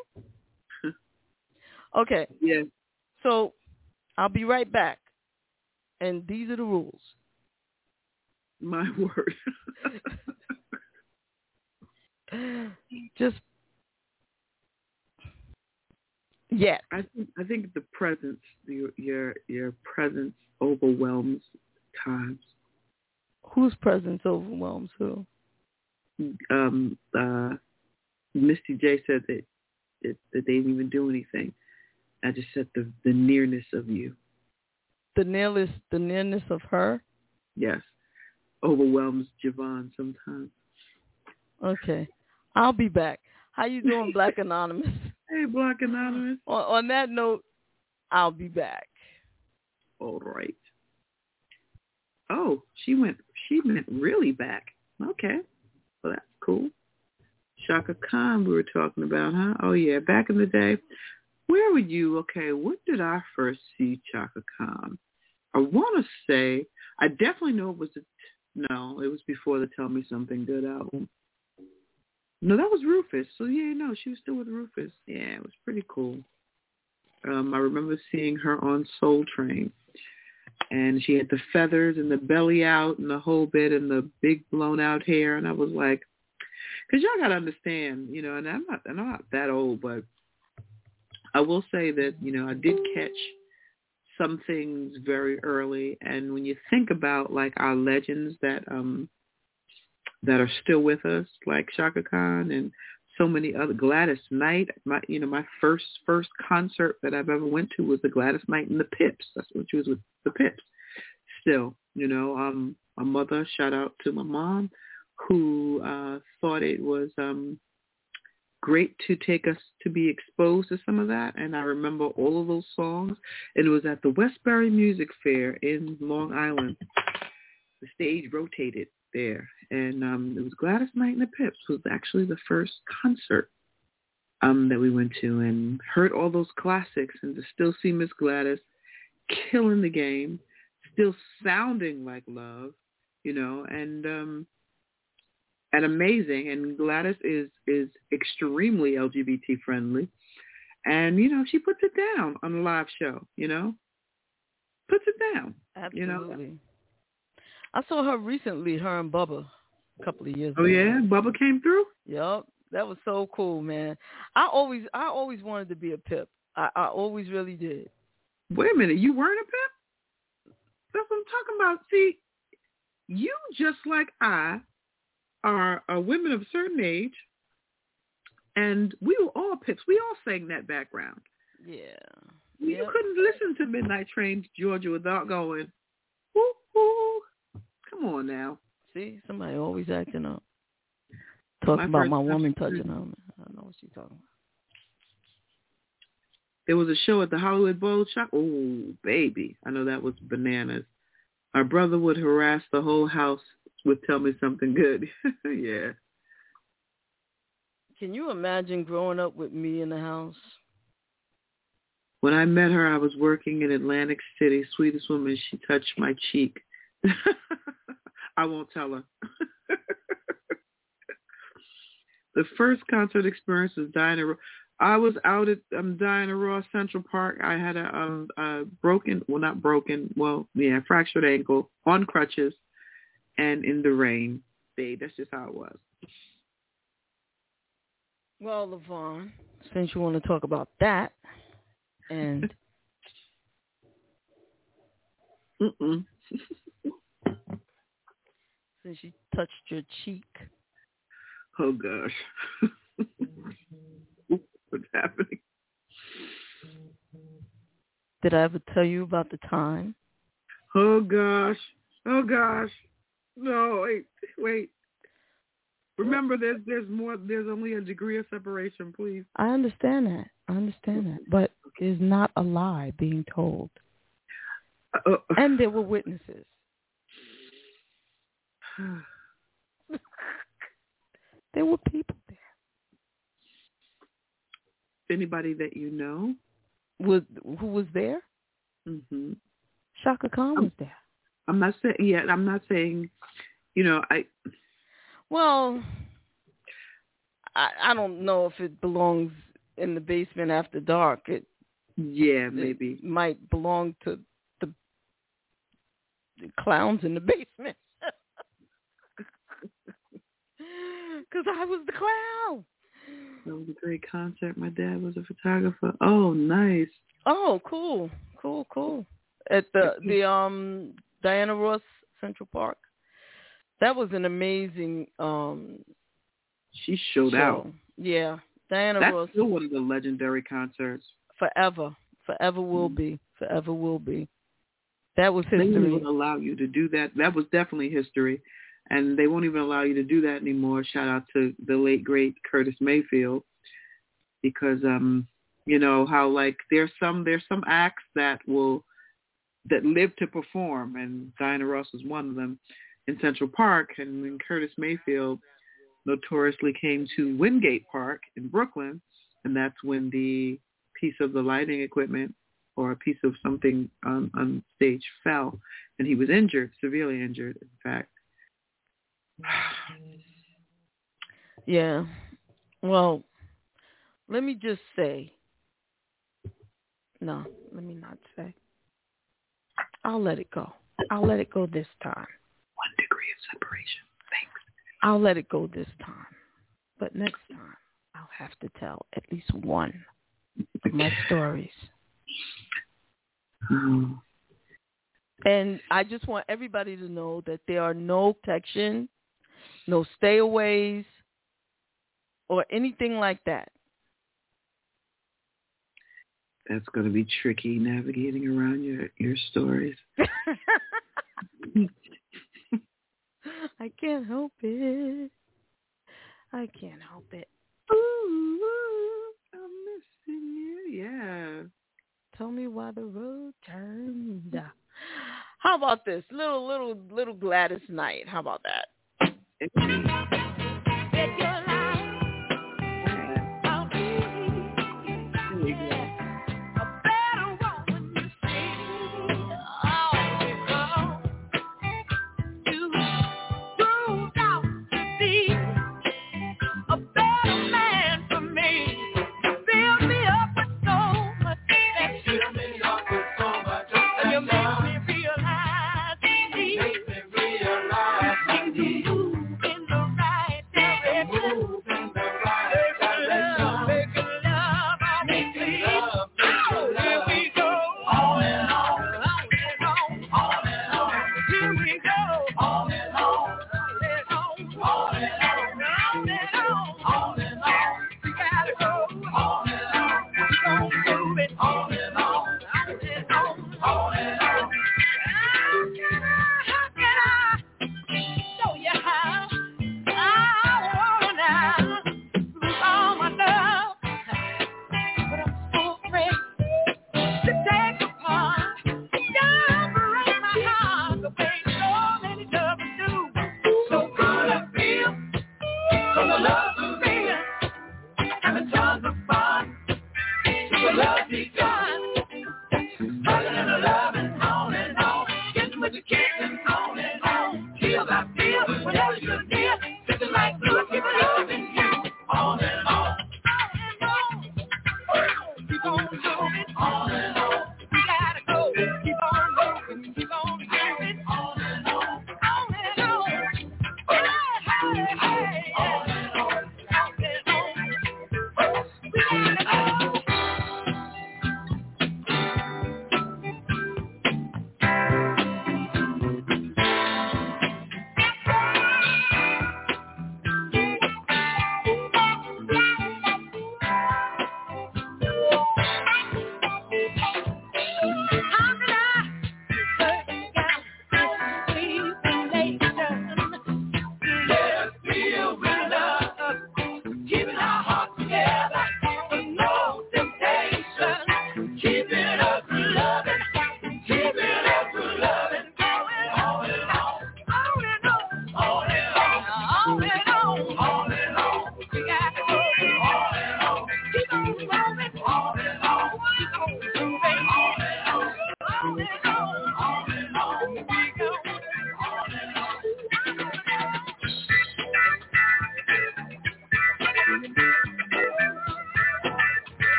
Okay. Yeah. So I'll be right back. And these are the rules. My word. Just yes. I think the presence, your presence overwhelms times. Whose presence overwhelms who? Misty J said that they didn't even do anything. I just said the nearness of you. The nearness of her? Yes. Overwhelms Javon sometimes. Okay. I'll be back. How you doing, Black Anonymous? Hey, Black Anonymous. On that note, I'll be back. All right. Oh, she went really back. Okay. Well, that's cool. Chaka Khan we were talking about, huh? Oh, yeah, back in the day. Where were you? Okay, when did I first see Chaka Khan? I want to say, I definitely know it was it was before the Tell Me Something Good album. No, that was Rufus. So, yeah, no, she was still with Rufus. Yeah, it was pretty cool. I remember seeing her on Soul Train. And she had the feathers and the belly out and the whole bit and the big blown out hair. And I was like, because y'all got to understand, and I'm not that old, but I will say that, I did catch some things very early. And when you think about like our legends that are still with us, like Chaka Khan and so many other, Gladys Knight, my first concert that I've ever went to was the Gladys Knight and the Pips. That's what she was with the Pips. Still, my mother, shout out to my mom, who thought it was great to take us to be exposed to some of that. And I remember all of those songs. And it was at the Westbury Music Fair in Long Island. The stage rotated there. And it was Gladys Knight and the Pips was actually the first concert that we went to, and heard all those classics, and to still see Miss Gladys killing the game, still sounding like love, and amazing. And Gladys is extremely LGBT friendly. And, she puts it down on a live show, puts it down. Absolutely. I saw her recently, her and Bubba, a couple of years ago. Oh, yeah? Bubba came through? Yep. That was so cool, man. I always wanted to be a Pip. I always really did. Wait a minute. You weren't a Pip? That's what I'm talking about. See, you, just like I, are women of a certain age, and we were all Pips. We all sang that background. Yeah. You couldn't listen to Midnight Train to Georgia without going, woo, woo. Come on now. See, somebody always acting up. Talk about my woman touching her. I don't know what she's talking about. There was a show at the Hollywood Bowl Shop. Oh, baby. I know that was bananas. Our brother would harass the whole house with Tell Me Something Good. Yeah. Can you imagine growing up with me in the house? When I met her, I was working in Atlantic City. Sweetest woman, she touched my cheek. I won't tell her. The first concert experience was Diana. I was out at Diana Ross Central Park. I had a fractured ankle on crutches and in the rain. Babe, that's just how it was. Well, LaVon, since you want to talk about that, and since she touched your cheek. Oh, gosh. What's happening? Did I ever tell you about the time? Oh, gosh. Oh, gosh. No, wait. Remember, there's more. There's only a degree of separation, please. I understand that. But it's not a lie being told. And there were witnesses. There were people there. Anybody that you know? Who was there? Mm-hmm. Chaka Khan was there. I'm not saying, Well, I don't know if it belongs in the basement after dark. Maybe. It might belong to the clowns in the basement. Because I was the clown. That was a great concert. My dad was a photographer. Oh, nice. Oh, cool. At the Diana Ross Central Park. That was an amazing she showed show. out. Yeah. Diana That's Ross. still one of the legendary concerts. Forever. Forever will be. Forever will be. That was history. They won't even allow you to do that. That was definitely history. And they won't even allow you to do that anymore. Shout out to the late, great Curtis Mayfield. Because, you know, how like there's some acts that live to perform. And Diana Ross was one of them in Central Park. And when Curtis Mayfield notoriously came to Wingate Park in Brooklyn, and that's when the piece of the lighting equipment or a piece of something on stage fell, and he was injured, severely injured, in fact. Yeah. Well, let me just say. No, let me not say. I'll let it go. I'll let it go this time. 1 degree of separation. Thanks. I'll let it go this time. But next time, I'll have to tell at least one of my stories. And I just want everybody to know that there are no protection, no stayaways, or anything like that. That's going to be tricky navigating around your stories. I can't help it. I can't help it. Ooh, I'm missing you. Yeah. Tell me why the road turned. How about this? Little Gladys Knight. How about that?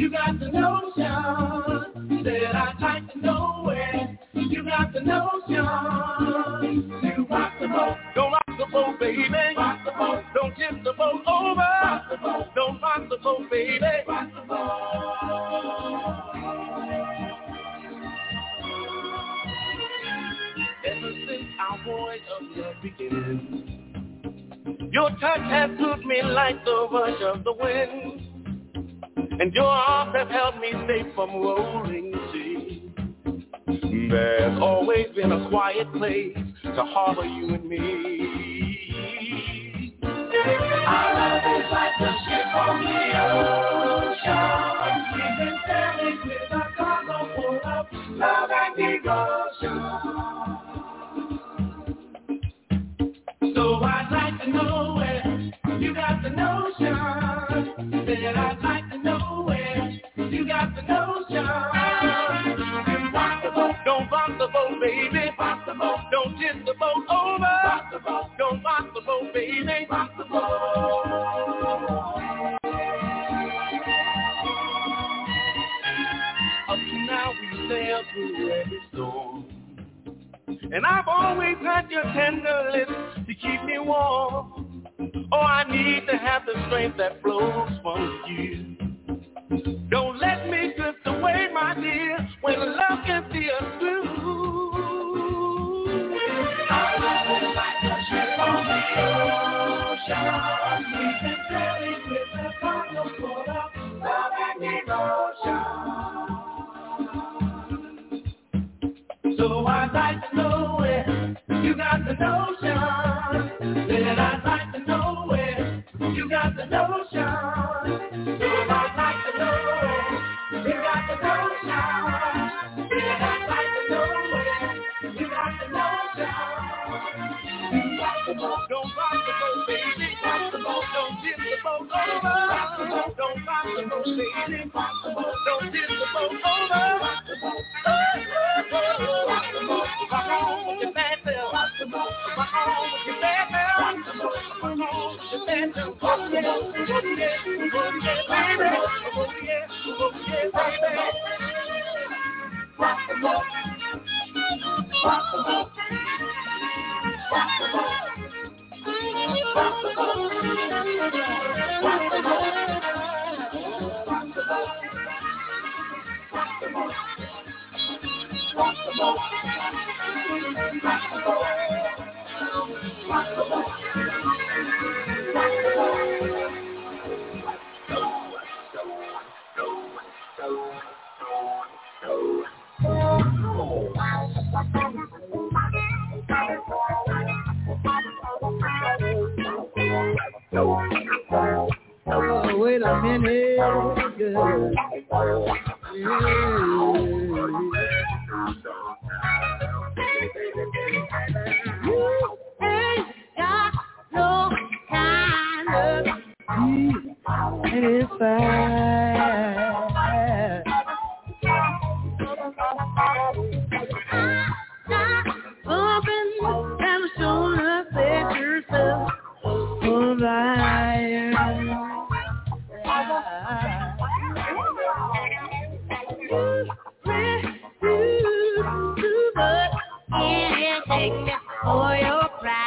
You got the notion. Said I'd like to know where. You got the notion. You rock the boat. Don't rock the boat, baby. Rock the boat. Don't tip the boat over. Rock the boat. Don't rock the boat, baby. Rock the boat. Ever since our voyage of love began, your touch has soothed me like the rush of the wind, and your arms have held me safe from rolling sea. There's always been a quiet place to harbor you and me. Our love is like the ship on the ocean. We've been sailing with a cargo full of love and devotion. So I'd like to know where you got the notion. Said I'd like to know where you got the notion. Rock the boat, don't rock the boat, baby. Rock the boat, don't tip the boat over. Rock the boat, don't rock the boat, baby. Rock the boat. Up to now we sail through every storm, and I've always had your tender lips to keep me warm. Oh, I need to have the strength that flows from you. Don't let me drift away, my dear, when love can see us through. Our love is like a ship on the ocean. We've been sailing with a cargo full of love and devotion. So I'd like to know where you got the notion. Then I'd like to know where you got the notion. So I'd like to know where you got the notion. Then I'd like to know where you got the notion. You rock the boat, don't rock the boat, baby. Rock the boat, don't tip the boat over. Rock the boat, don't rock the boat, baby. Rock the boat, don't tip the boat over. Rock the boat, rock the boat, rock on with your bad self. Rock the boat, rock on with your bad self. Rock the boat, rock on with your bad self. Oh yeah, oh yeah, baby. Oh yeah, baby. Rock the boat, rock the boat, rock the boat, rock the boat, rock the boat, rock the boat, rock the boat. Rock the boat, rock the boat, rock the boat, rock the boat. Oh, wait a minute, girl. Yeah. You ain't got no kind of satisfied. Something that shown us that yourself alright. For your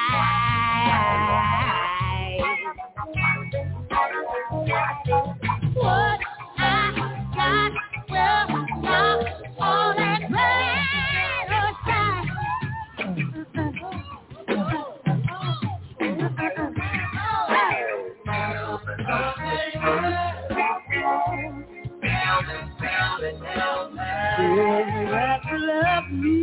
pride, what I got will not all that rain or shine. You got to love me.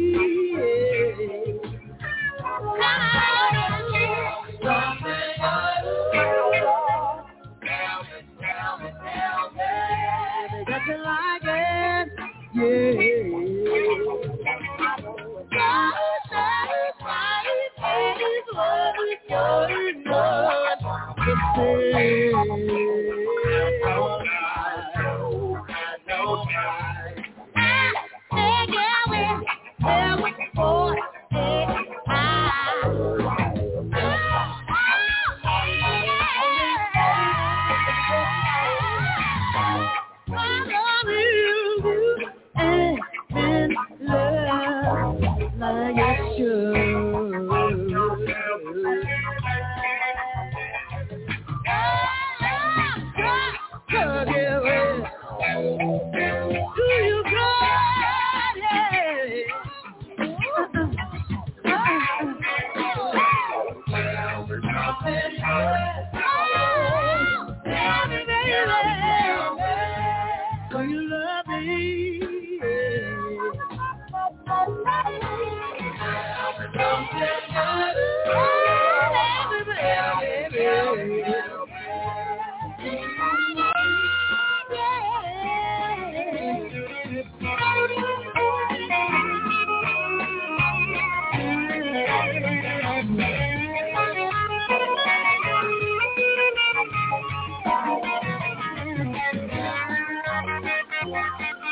Nothing like it, yeah. God satisfied is what you're not to say. I know. I take away every boy. Oh,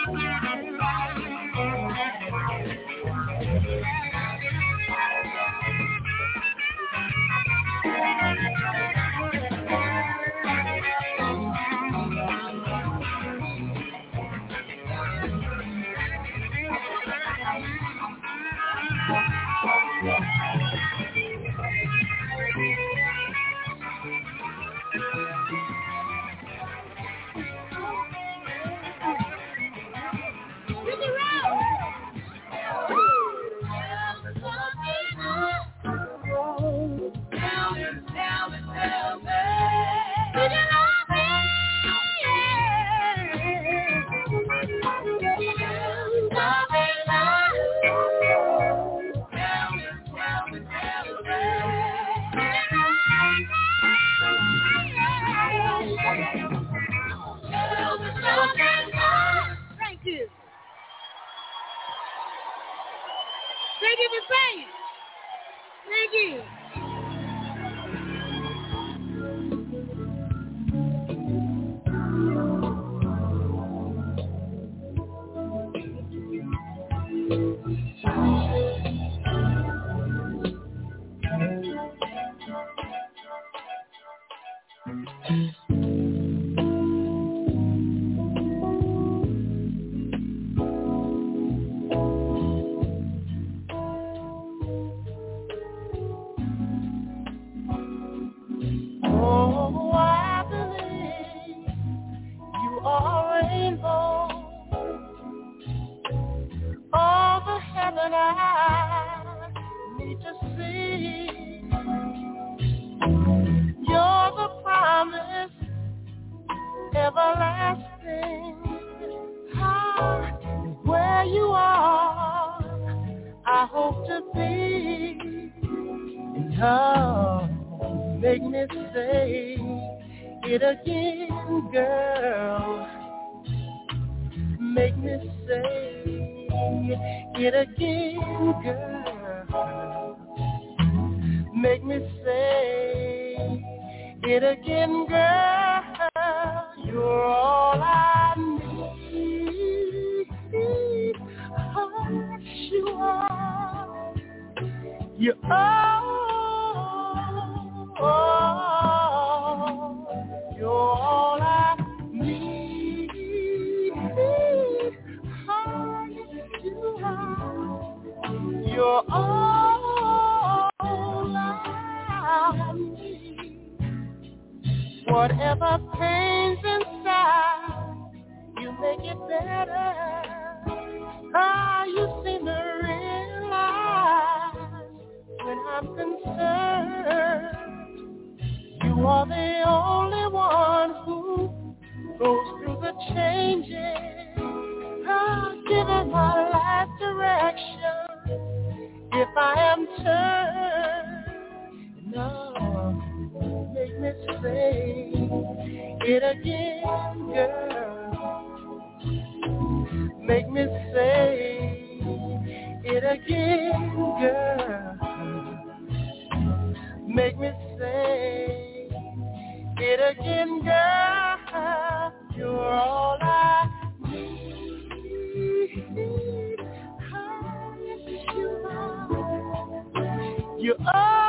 Whatever pains inside, you make it better. You seem to realize when I'm concerned, you are the only one who goes through the changes. Giving my life direction if I am turned. No. Make me say it again, girl. Make me say it again, girl. Make me say it again, girl. You're all I need. Yes, you are. You're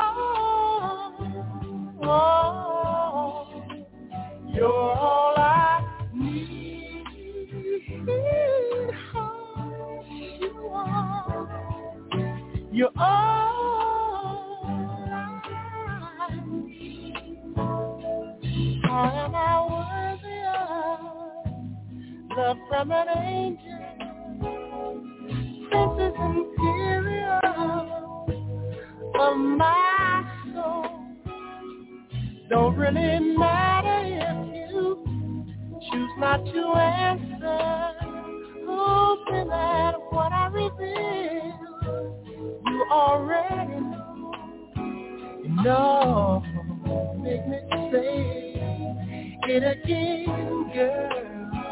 you're all I need. You are. You're all I need. Am I worthy of love from an angel? Princess imperial of my soul. Don't really matter if you choose not to answer. Hoping that what I reveal, you already know. Make me say it again, girl.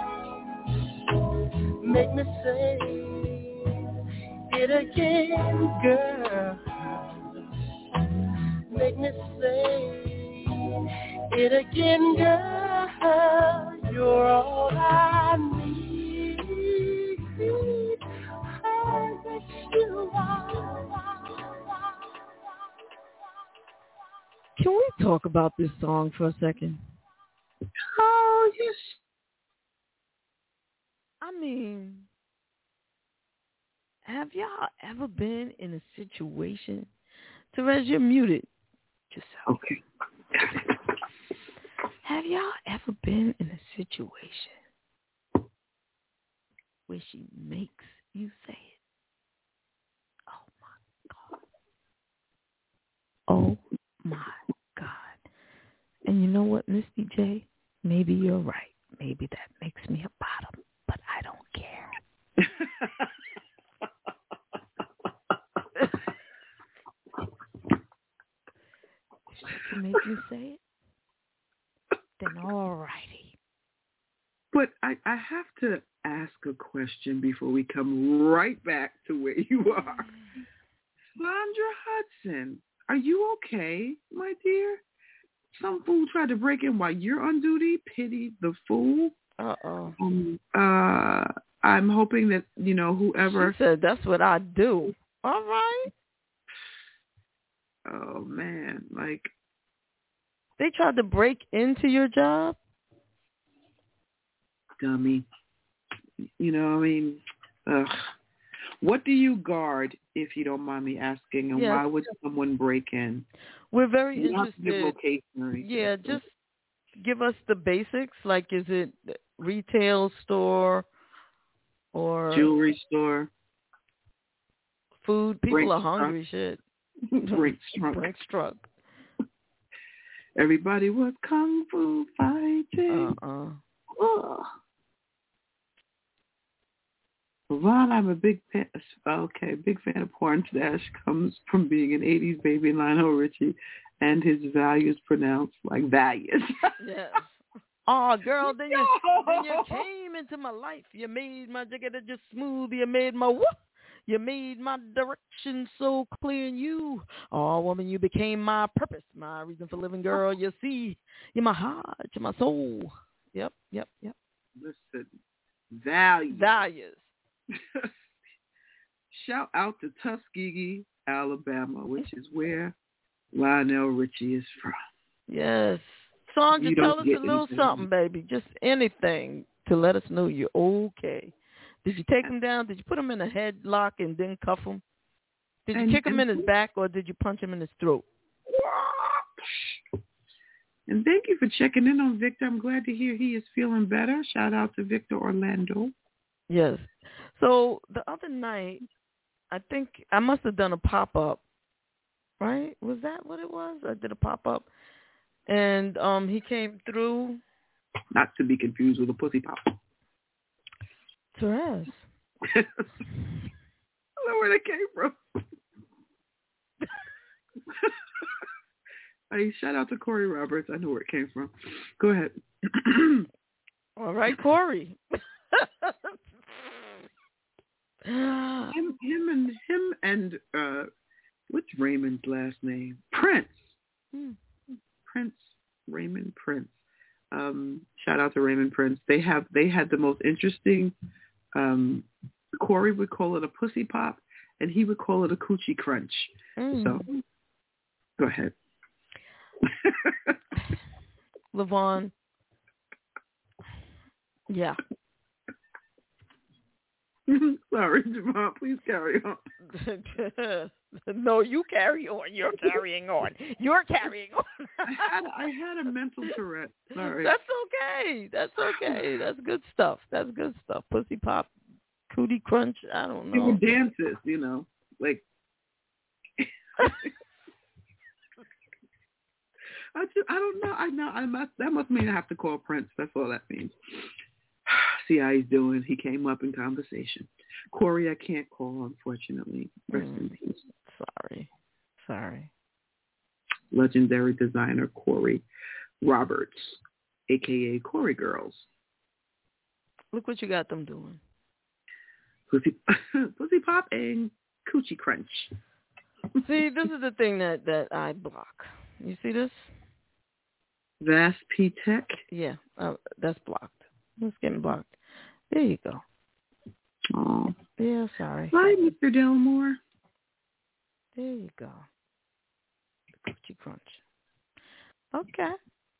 Make me say it again, girl. Make me say it again, girl. You're all I need. Can we talk about this song for a second? Oh, yes. I mean, have y'all ever been in a situation, Therese, you're muted yourself. Okay. Have y'all ever been in a situation where she makes you say it? Oh, my God. Oh, my God. And you know what, Misty J? Maybe you're right. Maybe that makes me a bottom, but I don't care. If she can make you say it, then all righty. But I have to ask a question before we come right back to where you are. Sandra Hudson, are you okay, my dear? Some fool tried to break in while you're on duty. Pity the fool. Uh-oh. I'm hoping that, whoever... She said, that's what I do. All right. Oh, man. Like... They tried to break into your job? Dummy. What do you guard, if you don't mind me asking, and why would someone break in? We're very You have to give interested. location or anything. Yeah, just give us the basics. Like, is it retail store or jewelry store? Food. People are hungry. Shit. Brinks truck. Everybody was kung fu fighting. Ron, I'm a big fan. Okay, big fan of Porn Stash. Comes from being an '80s baby, Lionel Richie, and his values pronounced like values. Yes. Oh, girl, then you came into my life. You made my jigger just smooth. You made my whoop. You made my direction so clear in you. Oh, woman, you became my purpose, my reason for living, girl. You see, you're my heart, you're my soul. Yep. Listen, values. Shout out to Tuskegee, Alabama, which is where Lionel Richie is from. Yes. Sandra, tell us a little something, baby. Just anything to let us know you're okay. Did you take him down? Did you put him in a headlock and then cuff him? Did you kick him in his back or did you punch him in his throat? And thank you for checking in on Victor. I'm glad to hear he is feeling better. Shout out to Victor Orlando. Yes. So the other night, I think I must have done a pop-up, right? Was that what it was? I did a pop-up. And he came through. Not to be confused with a pussy pop. Therese. I don't know where that came from. Hey, shout out to Corey Roberts. I know where it came from. Go ahead. All right, Corey. him and what's Raymond's last name? Prince. Raymond Prince. Shout out to Raymond Prince. They had the most interesting. Corey would call it a pussy pop, and he would call it a coochie crunch. So, go ahead. LaVon. Yeah. Sorry, Javon. Please carry on. No, you carry on. You're carrying on. You're carrying on. I had a mental Tourette. Sorry. That's okay. That's good stuff. Pussy pop, cootie crunch. I don't know. They were dances, like. I don't know. That must mean I have to call Prince. That's all that means. See how he's doing. He came up in conversation. Corey, I can't call, unfortunately. Rest in peace. Sorry. Legendary designer Corey Roberts, a.k.a. Corey Girls. Look what you got them doing. Pussy pop and coochie crunch. See, this is the thing that I block. You see this? Vast P Tech? Yeah, that's blocked. It's getting blocked. There you go. Oh. Yeah, sorry. Hi, Mr. Delmore. There you go. Coochie crunch. Okay.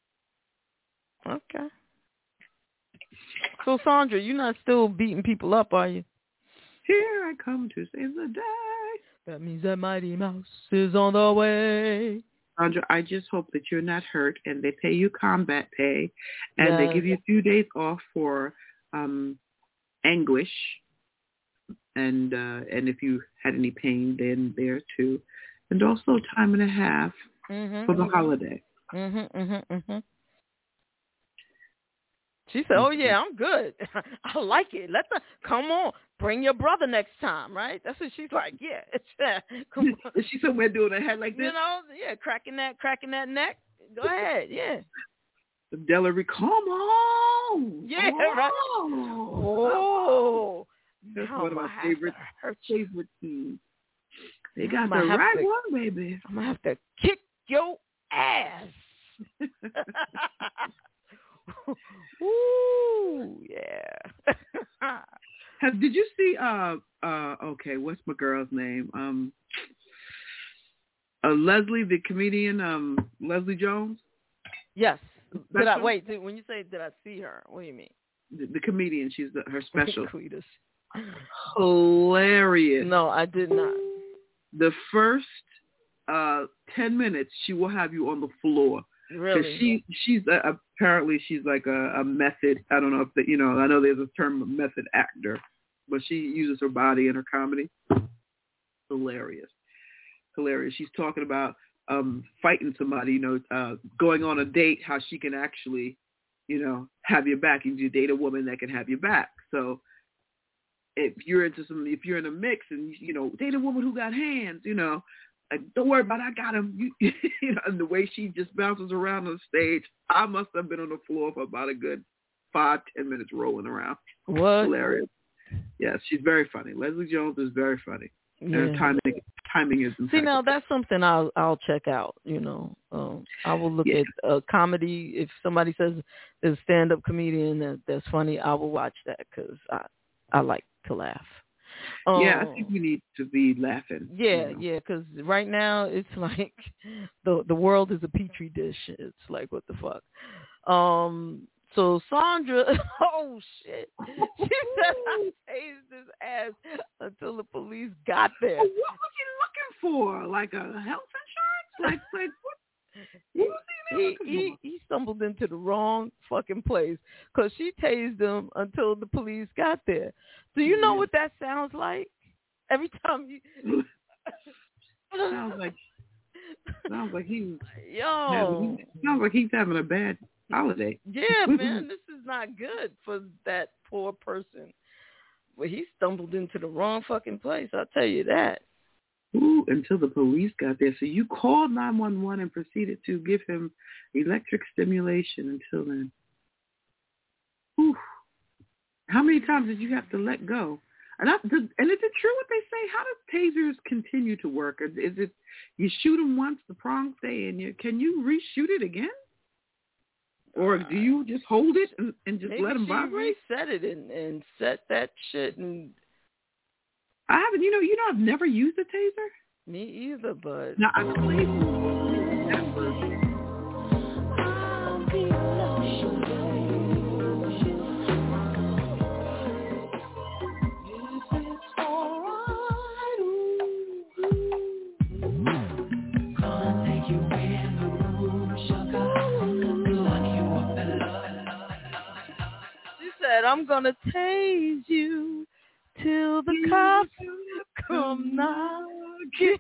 So, Sandra, you're not still beating people up, are you? Here I come to save the day. That means that Mighty Mouse is on the way. Sandra, I just hope that you're not hurt and they pay you combat pay and they give you a few days off for anguish. And if you had any pain, then there too. And also time and a half for the holiday. She said, "Oh yeah, I'm good. I like it. Come on, bring your brother next time, right?" That's what she's like. Yeah, come on. Is she somewhere doing her head like this? You know, yeah, cracking that neck. Go ahead, yeah. Delary, come on. Yeah, right. Oh, that's one of my favorite scenes. They got the right one, baby. I'm gonna have to kick your ass. Ooh, yeah. Did you see okay, what's my girl's name? Leslie, the comedian, Leslie Jones? Yes. When you say did I see her, what do you mean? The comedian, she's her special. Cletus. Hilarious. No, I did not. The first 10 minutes she will have you on the floor. Really? She's apparently she's like a method. I don't know if I know there's a term method actor, but she uses her body in her comedy. Hilarious. She's talking about fighting somebody, going on a date, how she can actually, have your back. You date a woman that can have your back. So if you're in a mix and date a woman who got hands, like, don't worry about it, I got him. And the way she just bounces around on the stage, I must have been on the floor for about a good 5-10 minutes rolling around. What? Hilarious. Yes, she's very funny. Leslie Jones is very funny. Yeah. And her timing is impeccable. See, now that's something I'll check out. I will look at comedy. If somebody says there's a stand-up comedian that's funny, I will watch that because I like to laugh. Yeah, I think we need to be laughing. Yeah, because right now it's like the world is a petri dish. It's like, what the fuck? So Sandra, oh shit, she said I tased his ass until the police got there. What was he looking for? Like a health insurance? Like what? He stumbled into the wrong fucking place because she tased him until the police got there. Do you know what that sounds like? Every time you sounds like he's sounds like he's having a bad holiday. Yeah, man, this is not good for that poor person. Well, he stumbled into the wrong fucking place. I'll tell you that. Ooh, until the police got there. So you called 911 and proceeded to give him electric stimulation until then. Ooh. How many times did you have to let go? And is it true what they say? How do tasers continue to work? Is it you shoot them once, the prongs stay in you? Can you reshoot it again? Or do you just hold it and just let them vibrate? Maybe reset it and set that shit. And I haven't. I've never used a taser. Me either, but now I've played that version. I'm gonna tase you till the cops come knocking.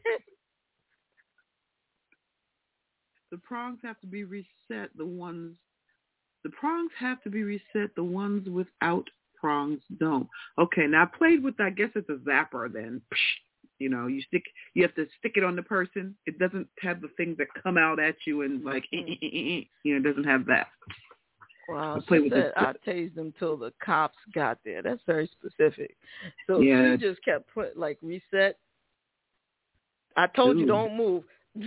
The prongs have to be reset. The prongs have to be reset. The ones without prongs don't. Okay, now I played with. I guess it's a zapper. Then, you have to stick it on the person. It doesn't have the things that come out at you and like, it doesn't have that. Wow, she said I tased them till the cops got there. That's very specific. So she just kept reset. I told you don't move.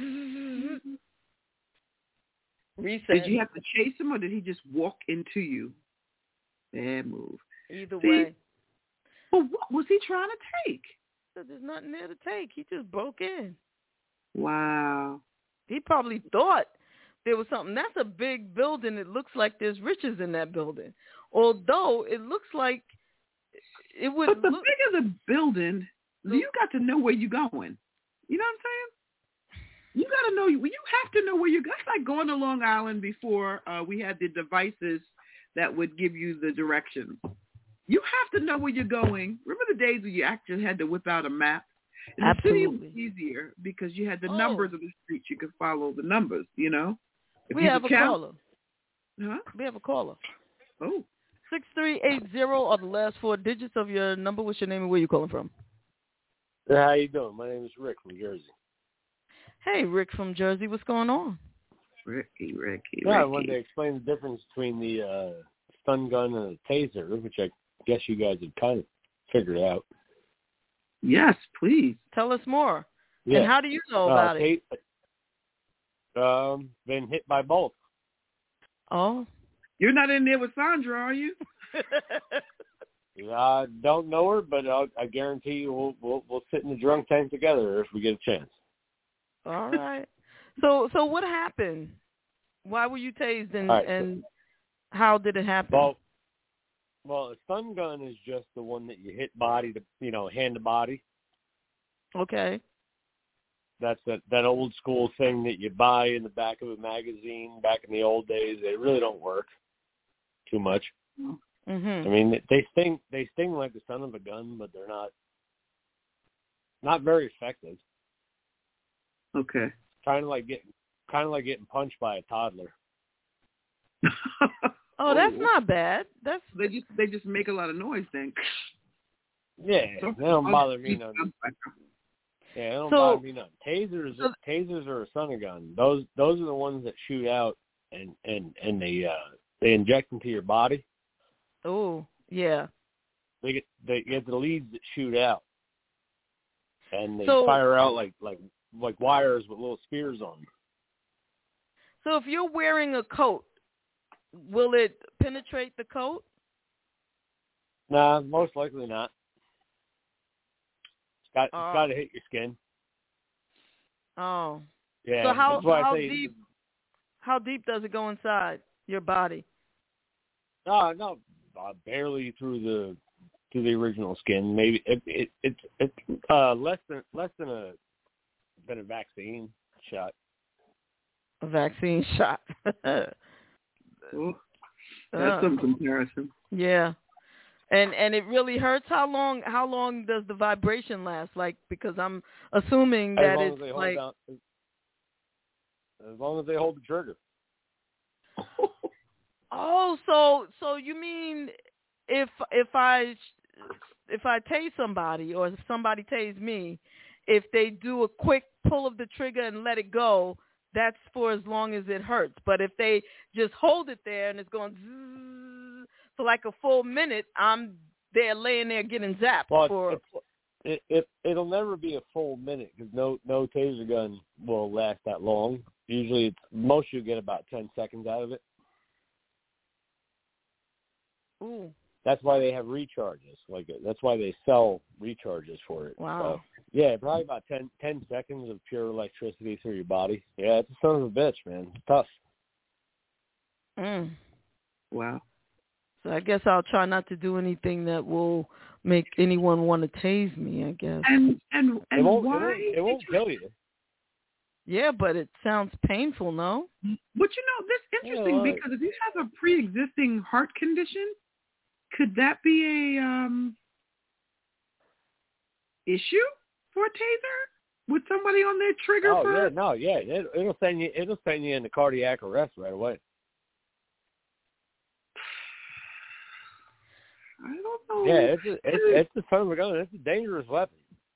Reset. Did you have to chase him or did he just walk into you? Bad move. Either way. Well, what was he trying to take? So there's nothing there to take. He just broke in. Wow. He probably thought there was something. That's a big building. It looks like there's riches in that building. Although it looks like it would. But the bigger the building, you got to know where you're going. You know what I'm saying? You got to know. You have to know where you're going. It's like going to Long Island before we had the devices that would give you the directions. You have to know where you're going. Remember the days when you actually had to whip out a map? In the city, it was easier because you had the numbers of the streets. You could follow the numbers, you know? We have a caller. Huh? We have a caller. Oh. 6380 are the last 4 digits of your number. What's your name and where you calling from? How you doing? My name is Rick from Jersey. Hey, Rick from Jersey. What's going on? Ricky. I wanted to explain the difference between the stun gun and a taser, which I guess you guys have kind of figured out. Yes, please. Tell us more. Yeah. And how do you know about it? Been hit by both. Oh. You're not in there with Sandra, are you? I don't know her, but I guarantee you we'll sit in the drunk tank together if we get a chance. All right. So what happened? Why were you tased and how did it happen? Well, a stun gun is just the one that you hit body to, hand to body. Okay. That's that old school thing that you buy in the back of a magazine back in the old days. They really don't work too much. Mm-hmm. I mean, they sting like the son of a gun, but they're not very effective. Okay. Kind of like getting punched by a toddler. Oh, that's not bad. That's they just make a lot of noise then. Yeah, they don't bother me none. Yeah, they don't bother me none. Tasers are a son of gun. Those are the ones that shoot out and they inject into your body. Oh, yeah. They get the leads that shoot out, and they fire out like wires with little spears on them. So if you're wearing a coat, will it penetrate the coat? Nah, most likely not. It's got to hit your skin. Oh. Yeah. So how deep does it go inside your body? No, barely through the original skin. Maybe it's less than a vaccine shot. A vaccine shot. Well, that's some comparison. Yeah. And it really hurts. How long does the vibration last? Like, because I'm assuming that it's like as long as they hold the trigger. Oh, so you mean if I tase somebody or if somebody tase me, if they do a quick pull of the trigger and let it go, that's for as long as it hurts. But if they just hold it there and it's going zzz, for like a full minute, I'm there laying there getting zapped. Well, it'll never be a full minute because no taser gun will last that long. Usually, most you get about 10 seconds out of it. Ooh. That's why they have recharges. That's why they sell recharges for it. Wow. So, yeah, probably about 10 seconds of pure electricity through your body. Yeah, it's a son of a bitch, man. It's tough. Wow. So I guess I'll try not to do anything that will make anyone want to tase me, I guess. And why? It won't kill you. Yeah, but it sounds painful, no? But that's interesting because if you have a pre-existing heart condition, could that be a issue for a taser with somebody on their trigger? It'll send you into cardiac arrest right away. I don't know. Yeah, it's a son of a gun. It's a dangerous weapon.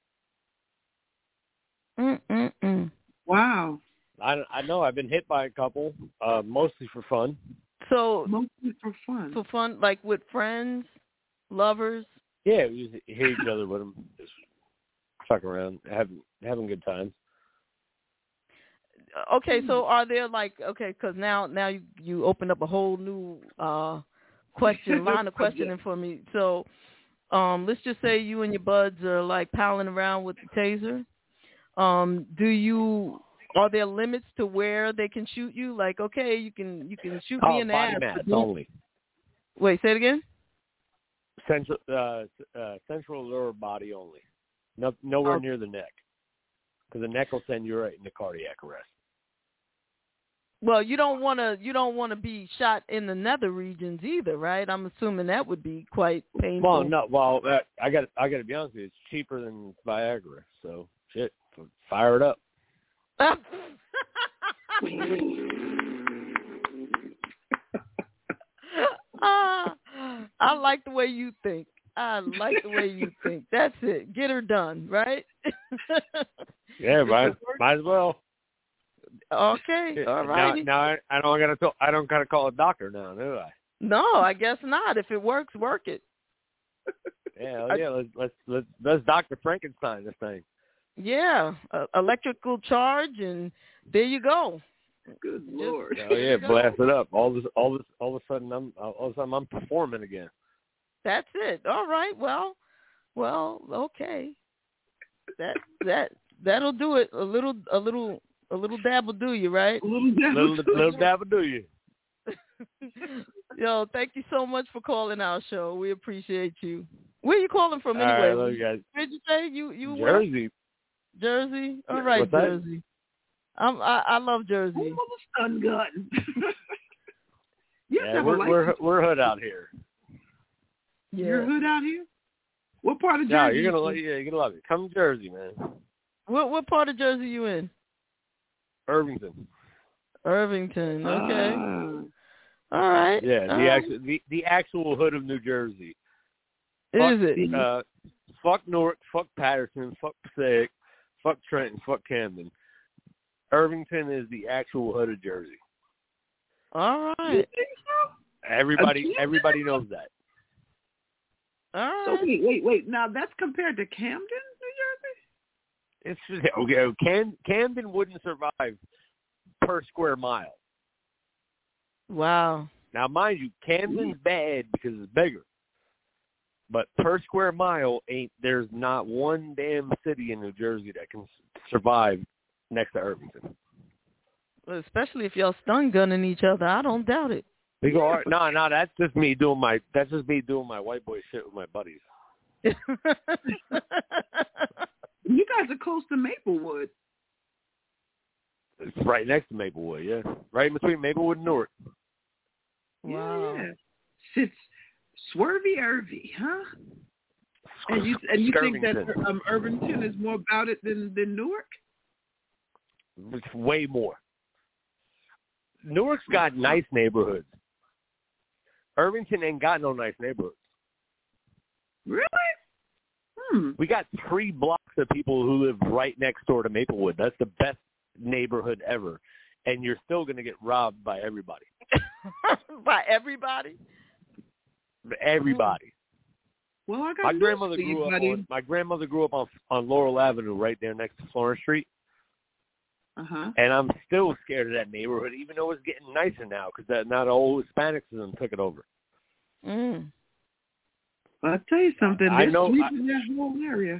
Wow. I know. I've been hit by a couple, mostly for fun. So mostly for fun. For fun, like with friends, lovers. Yeah, we used to hit each other with them, just fuck around, having good times. Okay, so are there because now you open up a whole new line of questioning for me. So let's just say you and your buds are like palling around with the taser. Do you Are there limits to where they can shoot you? Like, okay, you can shoot me in the body ass. mass only. Wait, say it again. Central lower body only. Nowhere near the neck, because the neck will send you right into cardiac arrest. Well, you don't want to be shot in the nether regions either, right? I'm assuming that would be quite painful. Well, no. Well, I got to be honest with you. It's cheaper than Viagra, so shit, fire it up. I like the way you think. That's it. Get her done, right? Yeah, might as well. Okay, all right. Now I don't gotta call a doctor now, do I? No, I guess not. If it works, work it. Yeah. Let's Dr. Frankenstein this thing. Yeah, electrical charge, and there you go. Good Lord. Oh yeah, blast it up. All of a sudden I'm performing again. That's it. All right. Well, okay. That'll do it. A little dab will do you, right? A little dab will do you. Yo, thank you so much for calling our show. We appreciate you. Where are you calling from anyway? All right, love you guys. Where'd you say you Jersey. Jersey? All right, What's that? Jersey. I love Jersey. Oh, the stun gun. Yeah, we're hood out here. Yeah. You're hood out here? What part of Jersey? Yeah, you're gonna love it. Come to Jersey, man. What part of Jersey you in? Irvington. Okay. All right. Yeah, the actual hood of New Jersey. Is it? Fuck Newark, fuck Patterson, fuck Passaic, fuck Trenton, fuck Camden. Irvington is the actual hood of Jersey. All right. Everybody knows that. All right. So wait. Now that's compared to Camden, New Jersey? It's okay. Camden wouldn't survive per square mile. Wow. Now, mind you, Camden's bad because it's bigger. But per square mile, there's not one damn city in New Jersey that can survive next to Irvington. Well, especially if y'all stun gunning each other, I don't doubt it. We go, all right, no, that's just me doing my white boy shit with my buddies. You guys are close to Maplewood. It's right next to Maplewood, yeah. Right in between Maplewood and Newark. Wow. Yeah. It's Swervy Irvy, huh? And you think that Irvington is more about it than Newark? It's way more. Newark's got nice neighborhoods. Irvington ain't got no nice neighborhoods. Really? We got 3 blocks of people who live right next door to Maplewood. That's the best neighborhood ever. And you're still going to get robbed by everybody. By everybody? Everybody. Well, I got my grandmother grew up on Laurel Avenue right there next to Florence Street. Uh-huh. And I'm still scared of that neighborhood, even though it's getting nicer now because now the old Hispanics took it over. Mm. I'll tell you something. They're sweeping that whole area.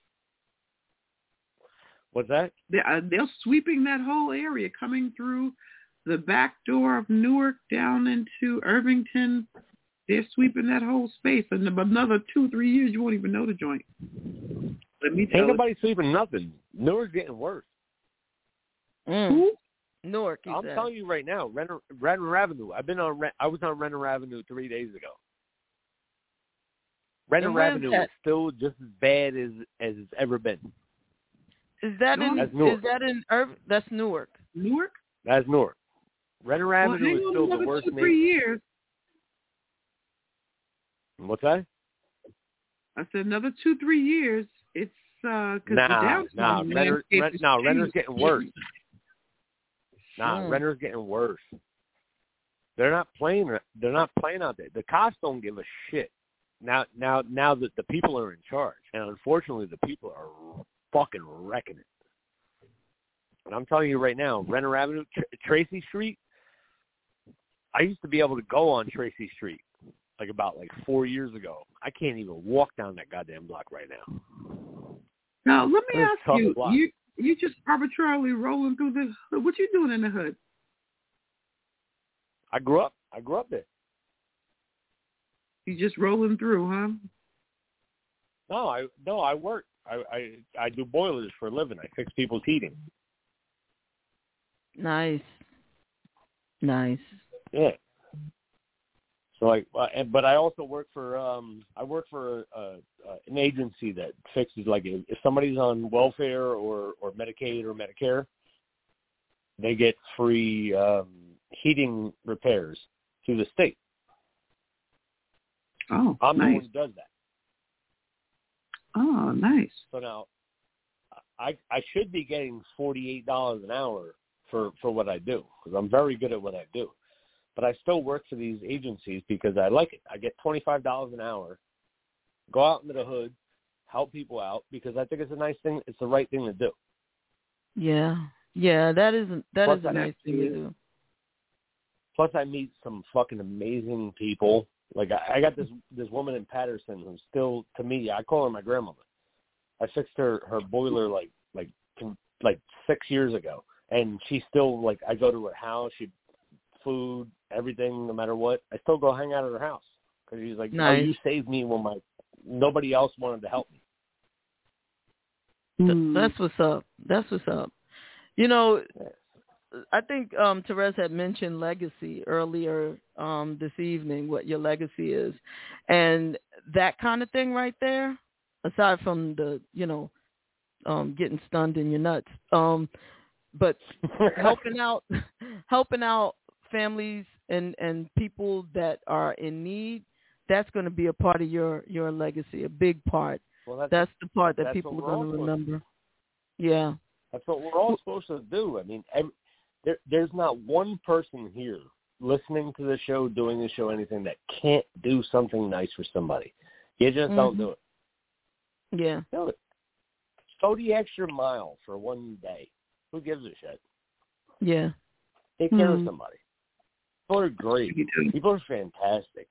What's that? They're sweeping that whole area, coming through the back door of Newark down into Irvington. They're sweeping that whole space. And in another 2-3 years, you won't even know the joint. Let me tell you. Ain't nobody sweeping nothing. Newark's getting worse. Who? Newark. I'm telling you right now, Renner Avenue. I was on Renner Avenue 3 days ago. Renner Avenue is still just as bad as it's ever been. Is that in Newark. That's Newark. Newark? That's Newark. Renner Avenue is still the worst. 2-3 years. What's that? I said another 2-3 years. It's Renner's getting worse. Renner's getting worse. They're not playing out there. The cops don't give a shit. Now that the people are in charge, and unfortunately the people are fucking wrecking it. And I'm telling you right now, Renner Avenue, Tracy Street. I used to be able to go on Tracy Street about 4 years ago. I can't even walk down that goddamn block right now. Now let me ask you. You just arbitrarily rolling through the hood. What you doing in the hood? I grew up there. You just rolling through, huh? No, I work. I do boilers for a living. I fix people's heating. Nice. Yeah. So but I also work for an agency that fixes, like, if somebody's on welfare or Medicaid or Medicare, they get free heating repairs through the state. Oh, I'm nice. the one who does that. Oh, nice. So now I should be getting $48 an hour for what I do, because I'm very good at what I do. But I still work for these agencies because I like it. I get $25 an hour, go out into the hood, help people out, because I think it's a nice thing. It's the right thing to do. Yeah, that is a nice thing to do. Plus, I meet some fucking amazing people. Like, I got this woman in Patterson who's still, to me, I call her my grandmother. I fixed her boiler like 6 years ago, and she's still, like, I go to her house, food, everything, no matter what. I still go hang out at her house because she's like, nice. Oh, you saved me when nobody else wanted to help me. That's what's up. You know, I think Therese had mentioned legacy earlier this evening, what your legacy is. And that kind of thing right there, aside from the, getting stunned in your nuts, but helping out families and people that are in need, that's going to be a part of your legacy, a big part. Well, that's the part that people are going to remember. Yeah. That's what we're all supposed to do. I mean, there's not one person here listening to the show, doing the show, anything, that can't do something nice for somebody. You just don't do it. Yeah. Do it. Go the extra mile for one day. Who gives a shit? Yeah. Take care of somebody. People are great. People are fantastic.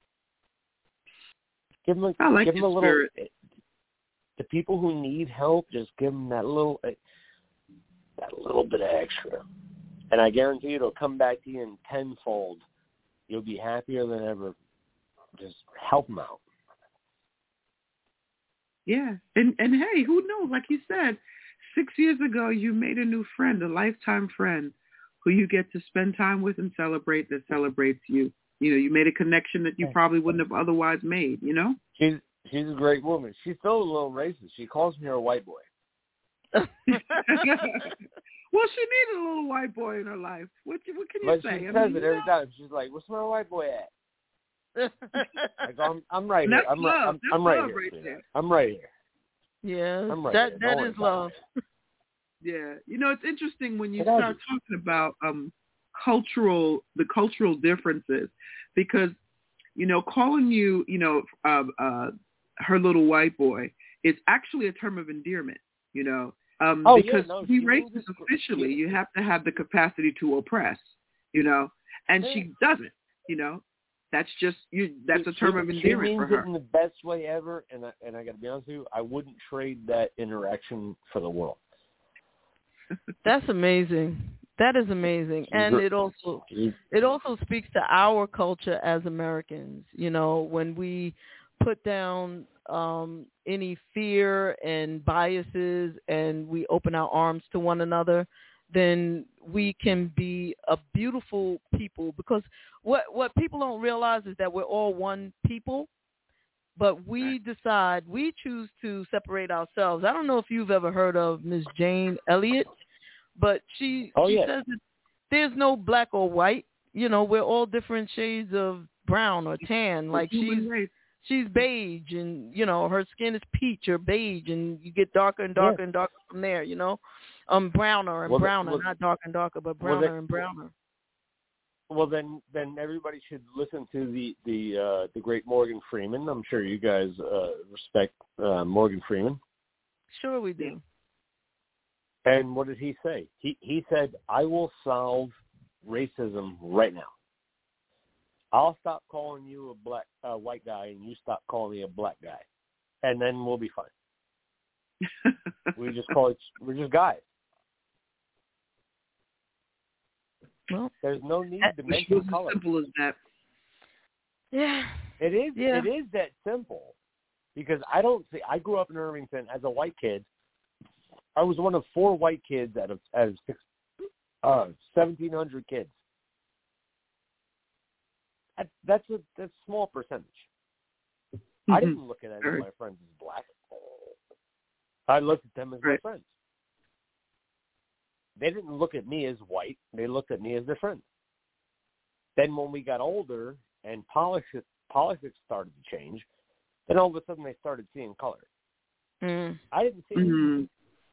Give them a little. Spirit. The people who need help, just give them that little bit of extra, and I guarantee you it'll come back to you in tenfold. You'll be happier than ever. Just help them out. Yeah, and hey, who knows? Like you said, 6 years ago, you made a new friend, a lifetime friend, who you get to spend time with and celebrate, that celebrates you. You know, you made a connection that you probably wouldn't have otherwise made, you know? She's a great woman. She's still a little racist. She calls me her white boy. Well, she needed a little white boy in her life. What can you say? She says it every time. She's like, "Where's my white boy at?" I go, I'm right here. I'm right here. I'm right here. Yeah, that is love. Yeah, it's interesting when you start talking about the cultural differences, because calling you her little white boy is actually a term of endearment. Because to be racist officially, you have to have the capacity to oppress. And she doesn't. That's just that's a term of endearment for her. She means it in the best way ever, and I got to be honest with you, I wouldn't trade that interaction for the world. That's amazing. That is amazing, and it also speaks to our culture as Americans. When we put down any fear and biases, and we open our arms to one another, then we can be a beautiful people. Because what people don't realize is that we're all one people, but we choose to separate ourselves. I don't know if you've ever heard of Miss Jane Elliott, but she says that there's no black or white. We're all different shades of brown or tan. Like she's beige, and her skin is peach or beige, and you get darker and darker and darker from there. Browner and browner, not darker and darker, but browner and browner. Well, then everybody should listen to the great Morgan Freeman. I'm sure you guys respect Morgan Freeman. Sure, we do. And what did he say? He said, "I will solve racism right now. I'll stop calling you a white guy, and you stop calling me a black guy, and then we'll be fine." We're just guys. Well, there's no need to mention color. As simple as that. Yeah. It is. Yeah. It is that simple. Because I grew up in Irvington as a white kid. I was one of 4 white kids out of 1,700 kids. That's a small percentage. I didn't look at any of my friends as black. I looked at them as my friends. They didn't look at me as white. They looked at me as their friend. Then when we got older and politics started to change, then all of a sudden they started seeing color. I didn't see it.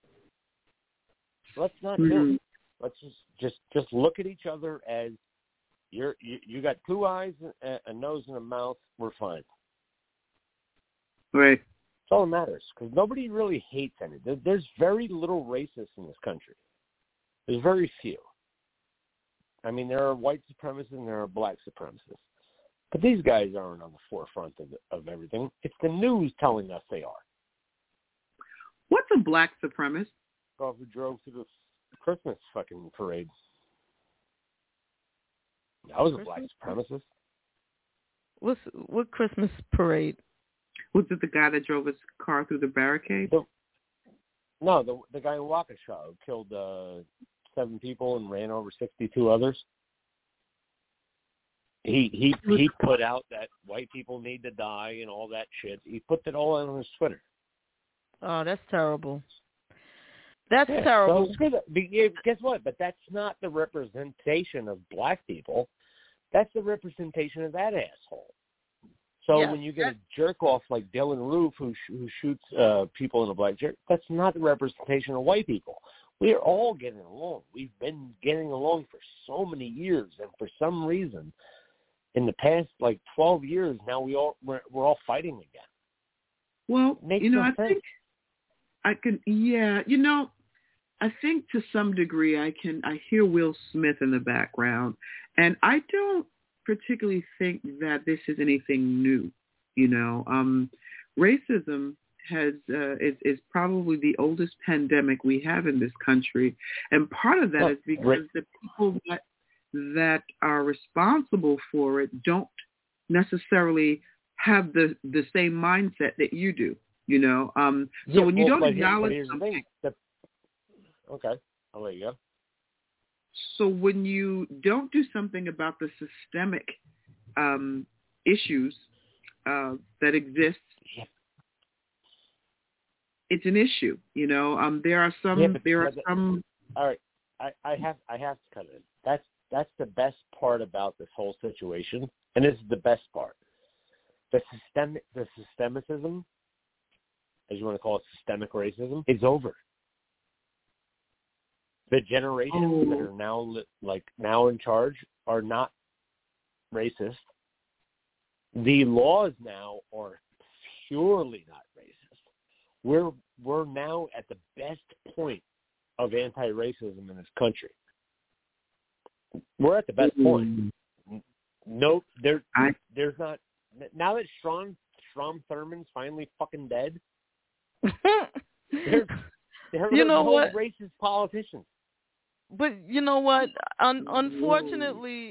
Let's not do it. Let's just look at each other as you got 2 eyes, a nose, and a mouth. We're fine. Right. That's all that matters, because nobody really hates anything. There's very little racists in this country. There's very few. I mean, there are white supremacists and there are black supremacists. But these guys aren't on the forefront of everything. It's the news telling us they are. What's a black supremacist? Well, we drove to the Christmas fucking parade. I was a black supremacist. What Christmas parade? Was it the guy that drove his car through the barricade? No, the guy in Waukesha who killed 7 people and ran over 62 others. He put out that white people need to die and all that shit. He put it all on his Twitter. Oh, that's terrible. That's terrible. So guess what? But that's not the representation of black people. That's the representation of that asshole. So when you get a jerk off like Dylan Roof who shoots people in a black shirt, that's not the representation of white people. We are all getting along. We've been getting along for so many years, and for some reason, in the past 12 years now, we're all fighting again. Well, I think I can. Yeah, I think to some degree I hear Will Smith in the background, and I don't particularly think that this is anything new. Racism is probably the oldest pandemic we have in this country, and part of that is because the people that are responsible for it don't necessarily have the same mindset that you do. So when you don't acknowledge something. Okay, I'll let you go. So when you don't do something about the systemic issues that exist, it's an issue. There are some. All right, I have to cut it. That's the best part about this whole situation, and this is the best part. The systemicism, as you want to call it, systemic racism, is over. The generations that are now in charge are not racist. The laws now are purely not racist. We're now at the best point of anti-racism in this country. We're at the best point. No, there's not. Now that Strom Thurmond's finally fucking dead, they're what? Racist politicians. But you know what? Unfortunately,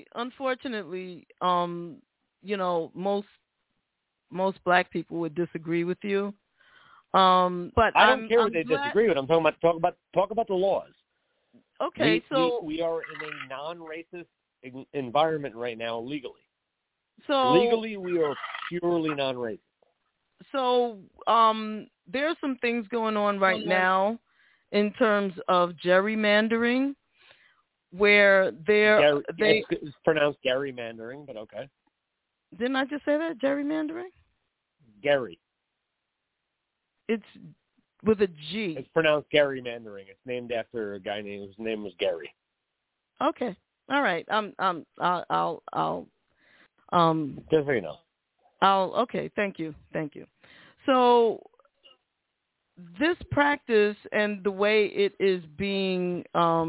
most black people would disagree with you. But I don't care what they disagree with. I'm talking about talk about the laws. Okay, we are in a non-racist environment right now legally. So legally, we are purely non-racist. So there are some things going on right now in terms of gerrymandering, where it's pronounced gerrymandering, but okay. Didn't I just say that? Gerrymandering? Gary. It's with a G. It's pronounced gerrymandering. It's named after a guy whose name was Gary. Okay. All right. I'll just so you know. Okay. Thank you. So this practice and the way it is being,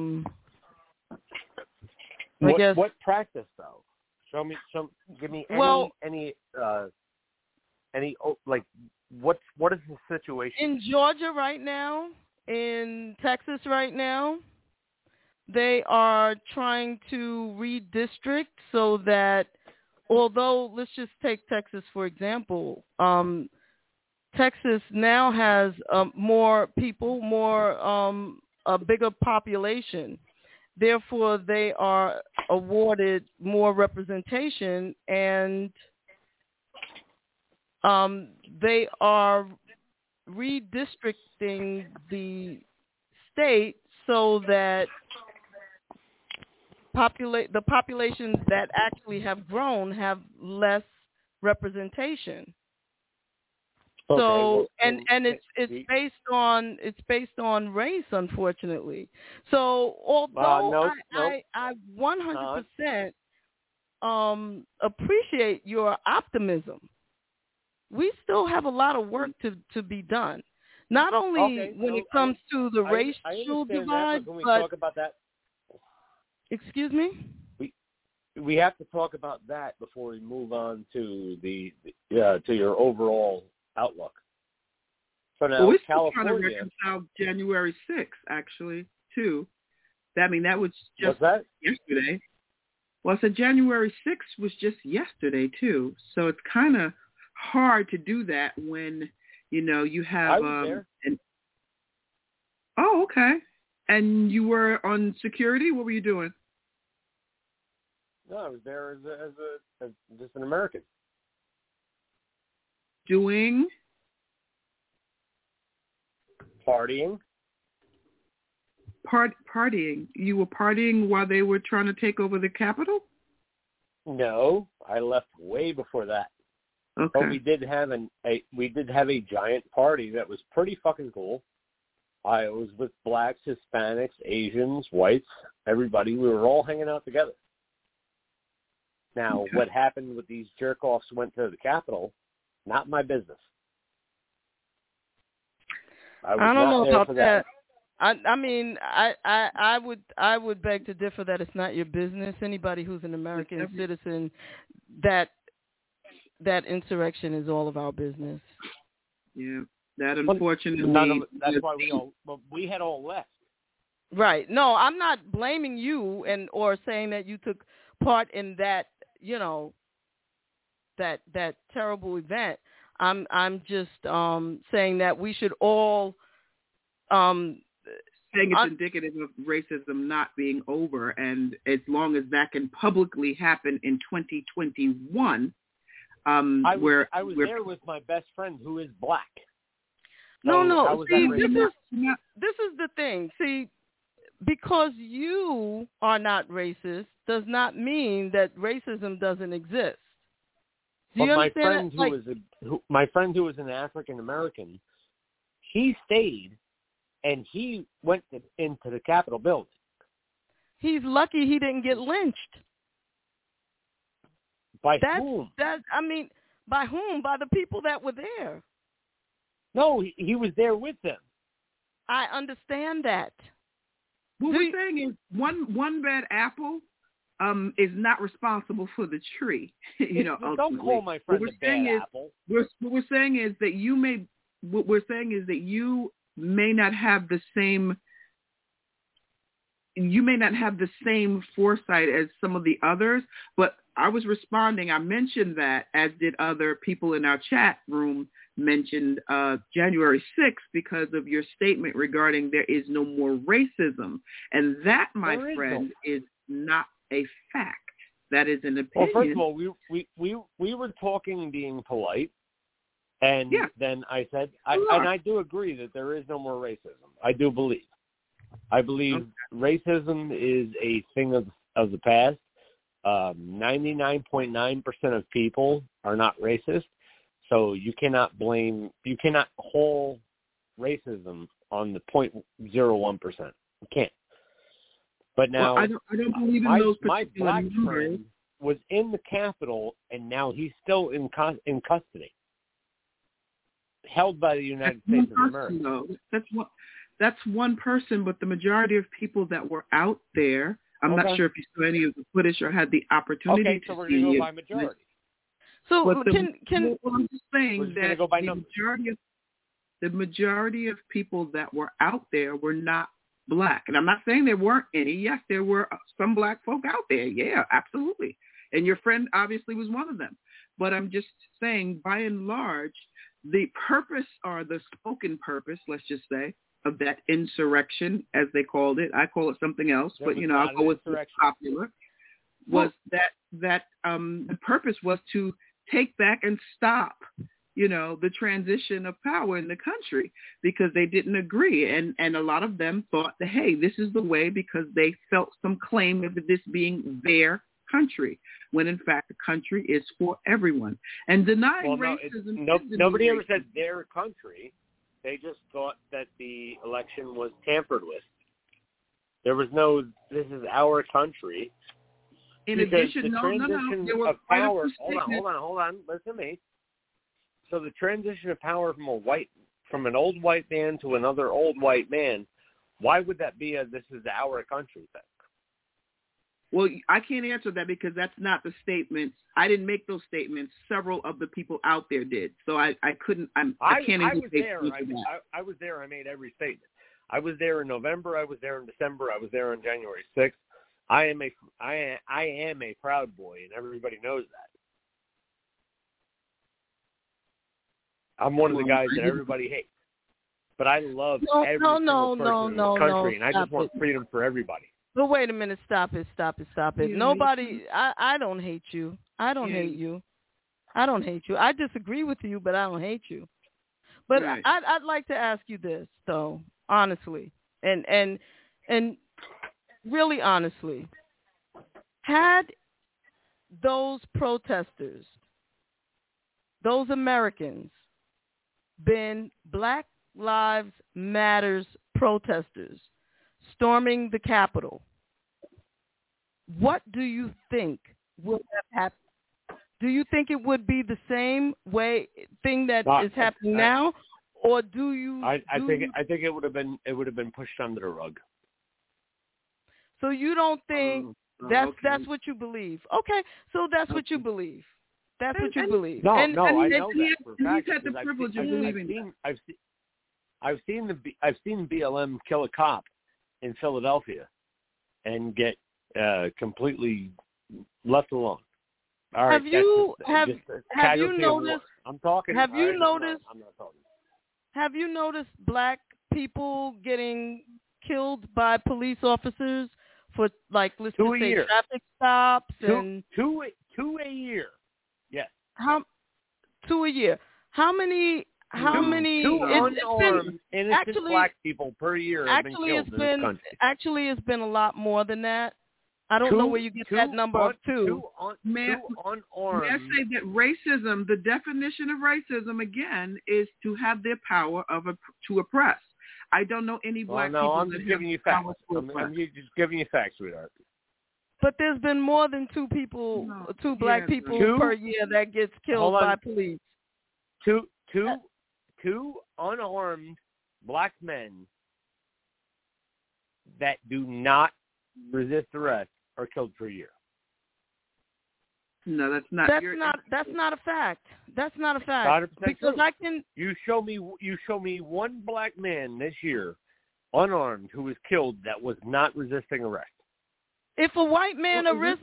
What practice though? Show me. Give me any what is the situation in Georgia right now? In Texas right now, they are trying to redistrict so that, although let's just take Texas for example, Texas now has more people, a bigger population. Therefore, they are awarded more representation, and they are redistricting the state so that the populations that actually have grown have less representation. Okay, So and it's based on race, unfortunately. So although I 100% appreciate your optimism, we still have a lot of work to be done. Not only when it comes to the racial divide, but can we but talk about that? Excuse me? We have to talk about that before we move on to to your overall outlook. So now, we're still California, trying to reconcile January 6th, actually, too. That was just yesterday. Well, I said January 6th was just yesterday, too. So it's kind of hard to do that when, you have... I was there. Oh, okay. And you were on security? What were you doing? No, I was there as just an American. Doing? Partying. Partying. You were partying while they were trying to take over the Capitol? No, I left way before that. Okay. But we did have a giant party that was pretty fucking cool. I was with blacks, Hispanics, Asians, whites, everybody. We were all hanging out together. Now, what happened with these jerk-offs who went to the Capitol, not my business. I don't know about that. I would beg to differ that it's not your business. Anybody who's an American citizen, that insurrection is all of our business. Yeah, that unfortunately. That's why we had all left. Right. No, I'm not blaming you or saying that you took part in that, that terrible event. I'm just saying that we should all saying it's indicative of racism not being over, and as long as that can publicly happen in 2021, I was there with my best friend who is black. No. See, this is the thing. See, because you are not racist does not mean that racism doesn't exist. Do you understand? My friend who was an African American, he stayed and he went into the Capitol building. He's lucky he didn't get lynched. By whom? By whom? By the people that were there. No, he was there with them. I understand that. What we're saying is one bad apple is not responsible for the tree. Don't call my friend a bad apple. What we're saying is that you may not have the same. You may not have the same foresight as some of the others, but I was responding. I mentioned that, as did other people in our chat room mentioned January 6th because of your statement regarding there is no more racism. And that, my friend, is not a fact. That is an opinion. Well, first of all, we were talking being polite. And then I said, and I do agree that there is no more racism. I do believe. I believe racism is a thing of the past. 99.9% of people are not racist, so you cannot call racism on the 0.01%. You can't. But now, I don't believe in those my particular black numbers. friend was in the Capitol, and now he's still in custody, held by the United States of America. Though. That's one person, but the majority of people that were out there, I'm not sure if you saw any of the footage or had the opportunity to see. Okay, so we're going to go by majority. So well, I'm just saying that go by the majority of people that were out there were not black. And I'm not saying there weren't any. Yes, there were some black folk out there. Yeah, absolutely. And your friend obviously was one of them. But I'm just saying, by and large, the purpose or the spoken purpose, let's just say, of that insurrection, as they called it, I call it something else, but, I'll go with popular, was that the purpose was to take back and stop, the transition of power in the country because they didn't agree. And a lot of them thought that, hey, this is the way because they felt some claim of this being their country, when in fact the country is for everyone. And denying racism. Nobody ever said their country. They just thought that the election was tampered with. There was no, this is our country. In addition, there were of power. Hold on. Listen to me. So the transition of power from an old white man to another old white man, why would that be this is our country thing? Well, I can't answer that because that's not the statements. I didn't make those statements. Several of the people out there did. So I couldn't. I can't. I was there. I was there. I made every statement. I was there in November. I was there in December. I was there on January 6th. I am a Proud Boy, and everybody knows that. I'm one of the guys that everybody hates. But I love every single person in this country, and I just want freedom for everybody. But wait a minute, stop it. Nobody, I don't hate you. I don't hate you. I disagree with you, but I don't hate you. But right. I'd like to ask you this, though, honestly, and really honestly. Had those protesters, those Americans, been Black Lives Matters protesters storming the Capitol, what do you think would have happened? Do you think it would be the same thing that is happening now, or do you? I think it would have been pushed under the rug. So you don't think that's what you believe? Okay, so that's what you believe. That's what you believe. No, I know that for a fact. He's had the privilege of believing. I've seen BLM kill a cop in Philadelphia and get completely left alone. All right, have you noticed? I'm talking. Have you noticed? I'm not talking. Have you noticed Black people getting killed by police officers for, like, let's just say traffic stops and two a year? Yes. 2 a year? How many? Two unarmed innocent Black people per year have been killed in this country. Actually, it's been a lot more than that. I don't know where you get that number of two. May I say that racism, the definition of racism, again, is to have their power to oppress. I don't know any Black people. I'm just giving you facts. I'm just giving you facts, sweetheart. But there's been more than two Black people per year that gets killed by police. Two unarmed Black men that do not resist arrest are killed per year. No, that's not. That's not a fact. That's not a fact. Because true. I can. You show me one Black man this year, unarmed, who was killed that was not resisting arrest. If a white man resists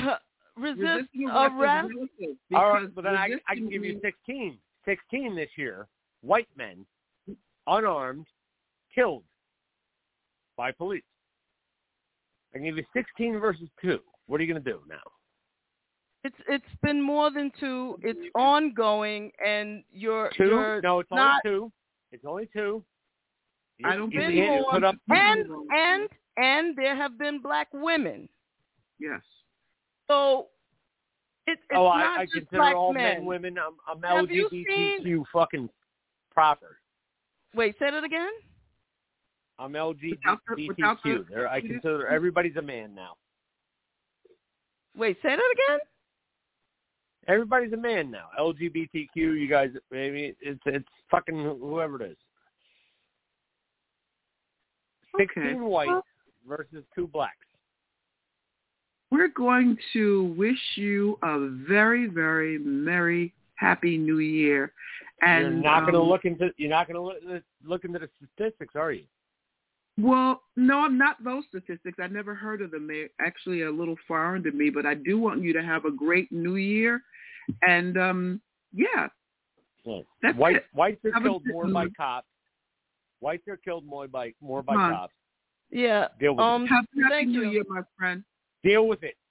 arrest, all right, but then I can give you 16 this year. White men, unarmed, killed by police. I can give you 16 versus 2. What are you going to do now? It's been more than 2. It's ongoing, and you're 2. No, it's not, only 2. It's only 2. I don't think more. Put up and there have been Black women. Yes. So it's not I just consider Black all men. men women. I'm LGBTQ fucking proper. Wait, say that again. I'm LGBTQ. I consider everybody's a man now. Wait, say that again. Everybody's a man now. LGBTQ. You guys, maybe it's fucking whoever it is. 16 whites versus 2 blacks. we're going to wish you a very, very merry, happy New Year. And you're not going to look into the statistics, are you? Well, no, I'm not those statistics. I never heard of them. They're actually a little foreign to me, but I do want you to have a great New Year. And, yeah. That's Whites it. are killed more by cops. Whites are killed more by cops. Yeah. Deal with it. Happy New Year, my friend. Deal with it.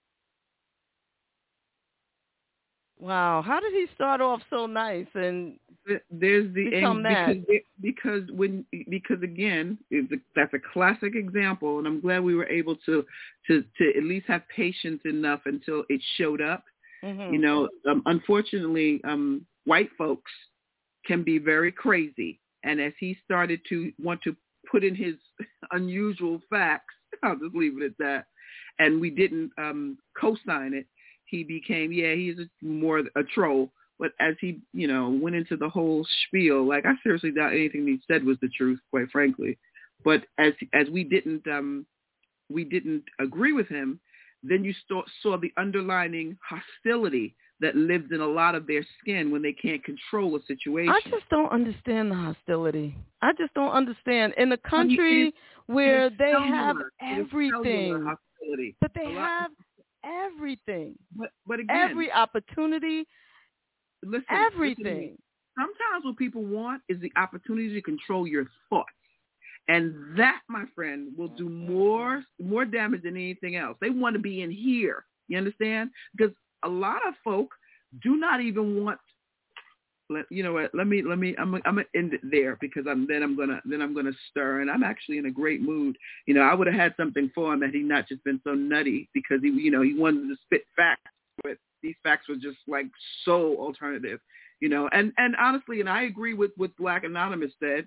Wow, how did he start off so nice and there's the become that? Because again, that's a classic example, and I'm glad we were able to at least have patience enough until it showed up. Mm-hmm. You know, unfortunately, white folks can be very crazy, and as he started to want to put in his unusual facts, I'll just leave it at that, and we didn't co-sign it. He became, he's more a troll. But as he, went into the whole spiel, like I seriously doubt anything he said was the truth, quite frankly. But as we didn't agree with him, then you saw the underlining hostility that lived in a lot of their skin when they can't control a situation. I just don't understand the hostility. I just don't understand. In a country where they have everything, but they have everything. But again, every opportunity, everything. Listen, sometimes what people want is the opportunity to control your thoughts. And that, my friend, will do more damage than anything else. They want to be in here. You understand? Because a lot of folk do not even want. You know what? I'm gonna end it there because I'm gonna stir, and I'm actually in a great mood. I would have had something for him had he not just been so nutty because he wanted to spit facts, but these facts were just like so alternative. And honestly, and I agree with what Black Anonymous said.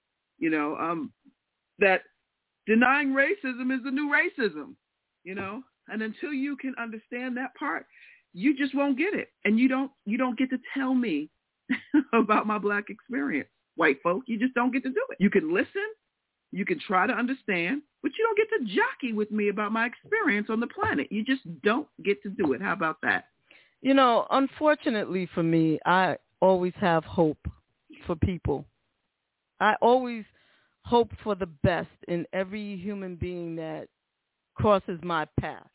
That denying racism is the new racism. And until you can understand that part, you just won't get it, and you don't get to tell me about my Black experience, white folk. You just don't get to do it. You can listen, you can try to understand, but you don't get to jockey with me about my experience on the planet. You just don't get to do it. How about that? Unfortunately for me, I always have hope for people. I always hope for the best in every human being that crosses my path.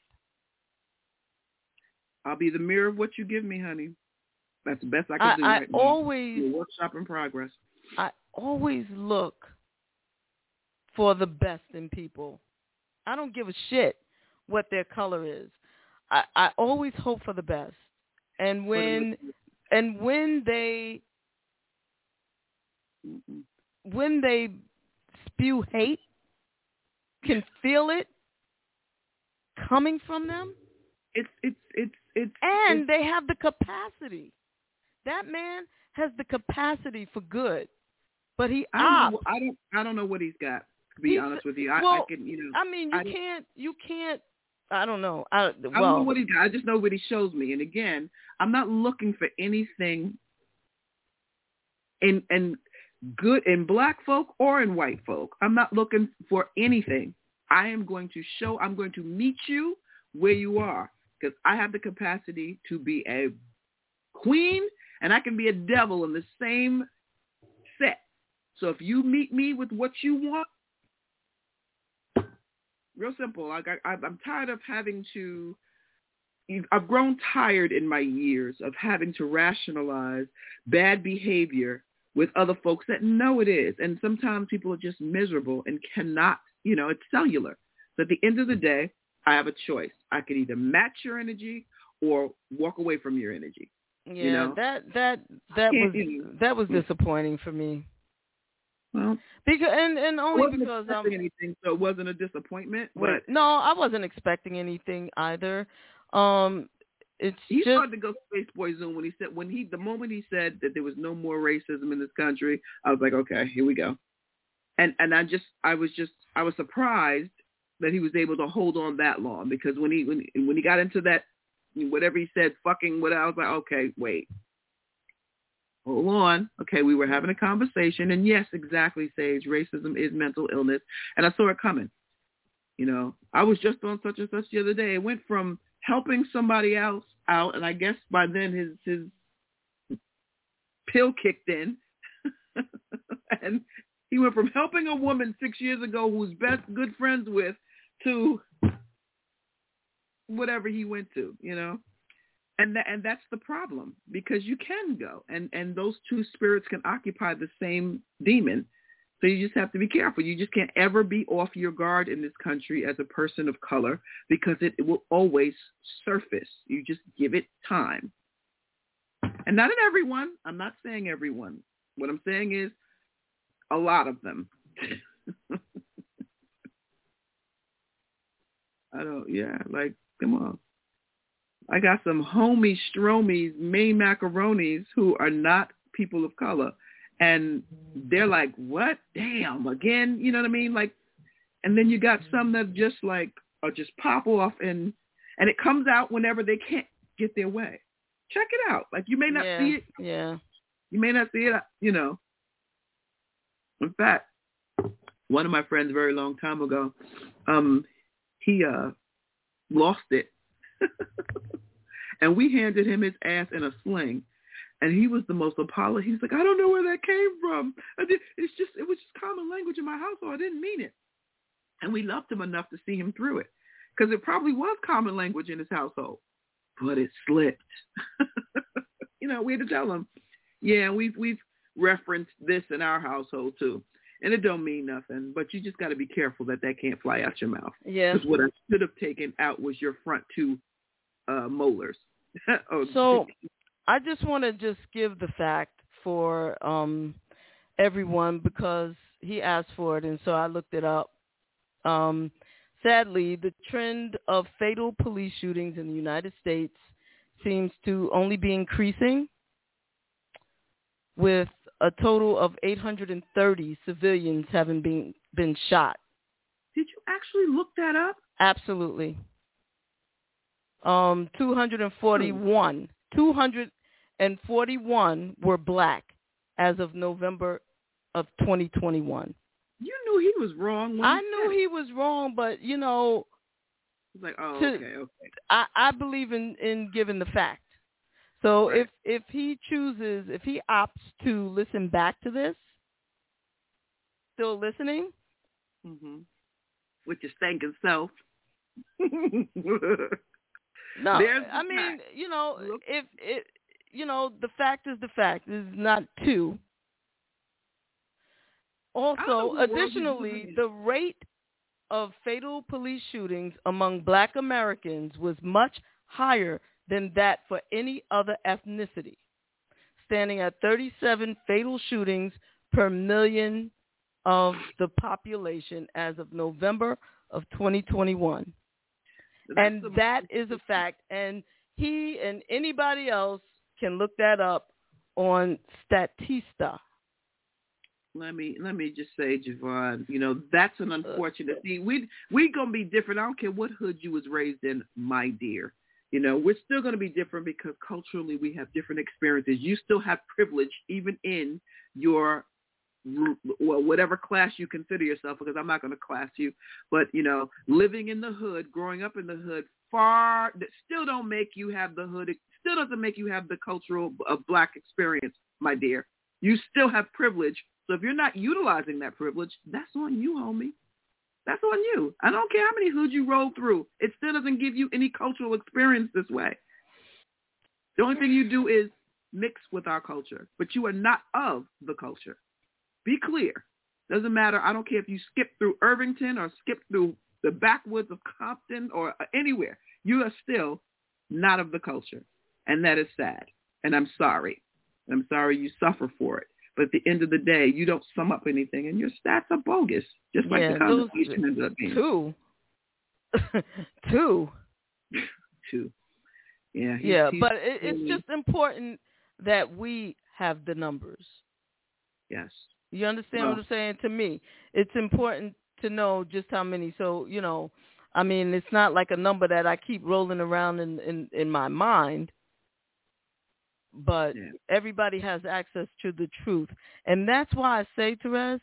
I'll be the mirror of what you give me, honey. That's the best I can do right now. Always, workshop in progress. I always look for the best in people. I don't give a shit what their color is. I always hope for the best. And when they spew hate, can feel it coming from them. And they have the capacity. That man has the capacity for good, but he opts. I don't know what he's got. To be honest with you, I can't. I don't know. I don't know what he's got. I just know what he shows me. And again, I'm not looking for anything in good in Black folk or in white folk. I'm not looking for anything. I'm going to meet you where you are, because I have the capacity to be a queen and I can be a devil in the same set. So if you meet me with what you want, real simple. I'm tired of having to. I've grown tired in my years of having to rationalize bad behavior with other folks that know it is. And sometimes people are just miserable and cannot, it's cellular. So at the end of the day, I have a choice. I could either match your energy or walk away from your energy. Yeah, that was disappointing for me. Well, because and only because anything, so it wasn't a disappointment. But no, I wasn't expecting anything either. He started to go Space Boy Zoom the moment he said that there was no more racism in this country. I was like, okay, here we go. And I was surprised that he was able to hold on that long, because when he got into that, whatever he said, fucking what, I was like, okay, wait. Hold on. Okay, we were having a conversation, and yes, exactly, Sage, racism is mental illness, and I saw it coming. I was just on such and such the other day. It went from helping somebody else out, and I guess by then his pill kicked in, and he went from helping a woman 6 years ago who's good friends with to whatever he went to, you know. And that's the problem, because you can go, and those two spirits can occupy the same demon. So you just have to be careful. You just can't ever be off your guard in this country as a person of color, because it will always surface. You just give it time. And not in everyone. I'm not saying everyone. What I'm saying is a lot of them. Come on. I got some homie stromies, Maine macaronis who are not people of color. And they're like, what? Damn, again? You know what I mean? Like, and then you got some that just like, or just pop off and it comes out whenever they can't get their way. Check it out. Like, you may not see it. Yeah. You may not see it, you know. In fact, one of my friends a very long time ago, he lost it. And we handed him his ass in a sling. And he was the most apologetic. He's like, I don't know where that came from. It was just common language in my household. I didn't mean it. And we loved him enough to see him through it, because it probably was common language in his household, but it slipped. You know, we had to tell him, yeah, we've referenced this in our household too. And it don't mean nothing, but you just got to be careful that can't fly out your mouth. Yeah. Because what I should have taken out was your front two molars. So I just want to just give the fact for everyone, because he asked for it, and so I looked it up. Sadly, the trend of fatal police shootings in the United States seems to only be increasing, with a total of 830 civilians having been shot. Did you actually look that up? Absolutely. 241 were black as of November of 2021. You knew he was wrong. I knew he was wrong, but, you know, it's like, okay. I believe in giving the fact. So right. if he opts to listen back to this, still listening, with your stinking self. No, I mean, you know, if it, you know, the fact is the fact. This is not two. Also, additionally, the rate of fatal police shootings among Black Americans was much higher than that for any other ethnicity, standing at 37 fatal shootings per million of the population as of November of 2021. And that is a fact. And he and anybody else can look that up on Statista. Let me just say, Javon, you know, that's an unfortunate thing. We gonna be different. I don't care what hood you was raised in, my dear. You know, we're still gonna be different because culturally we have different experiences. You still have privilege even in your, well, whatever class you consider yourself, because I'm not going to class you, but, you know, living in the hood, growing up in the hood, that still don't make you have the hood. It still doesn't make you have the cultural Black experience, my dear. You still have privilege. So if you're not utilizing that privilege, that's on you, homie. That's on you. I don't care how many hoods you roll through. It still doesn't give you any cultural experience this way. The only thing you do is mix with our culture, but you are not of the culture. Be clear. Doesn't matter. I don't care if you skip through Irvington or skip through the backwoods of Compton or anywhere. You are still not of the culture. And that is sad. And I'm sorry. I'm sorry you suffer for it. But at the end of the day, you don't sum up anything, and your stats are bogus, just like the conversation ended up being. Two. Yeah. But it's just important that we have the numbers. Yes. You understand what I'm saying? To me, it's important to know just how many. So, you know, I mean, it's not like a number that I keep rolling around in my mind, but everybody has access to the truth. And that's why I say, Therese,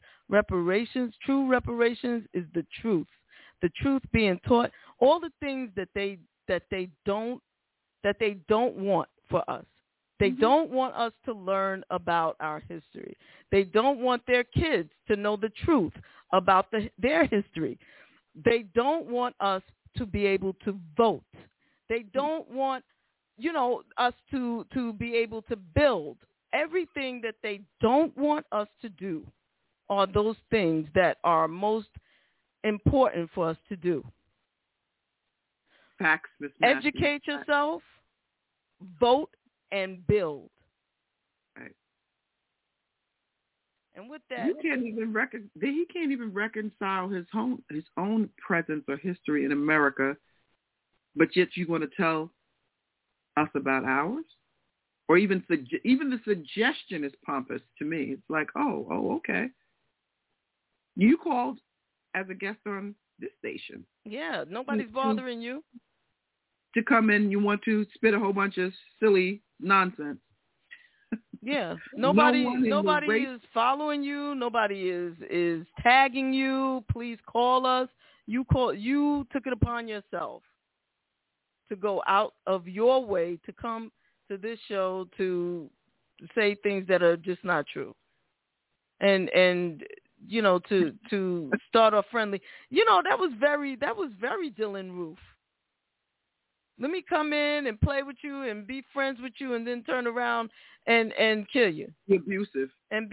true reparations is the truth. The truth being taught, all the things that they that they don't want for us. They don't want us to learn about our history. They don't want their kids to know the truth about their history. They don't want us to be able to vote. They don't want, us to be able to build. Everything that they don't want us to do are those things that are most important for us to do. Facts, Ms. Educate yourself, vote, and build. Right. And with that, he can't even reconcile his own presence or history in America, but yet you want to tell us about ours? Or even the suggestion is pompous to me. It's like, oh, okay. You called as a guest on this station. Yeah, nobody's bothering you. To come in, you want to spit a whole bunch of silly nonsense. Yeah, nobody is following you. Nobody is tagging you. Please call us. You took it upon yourself to go out of your way to come to this show to say things that are just not true, and to start off friendly. That was very Dylan Roof. Let me come in and play with you and be friends with you, and then turn around and kill you. Be abusive. And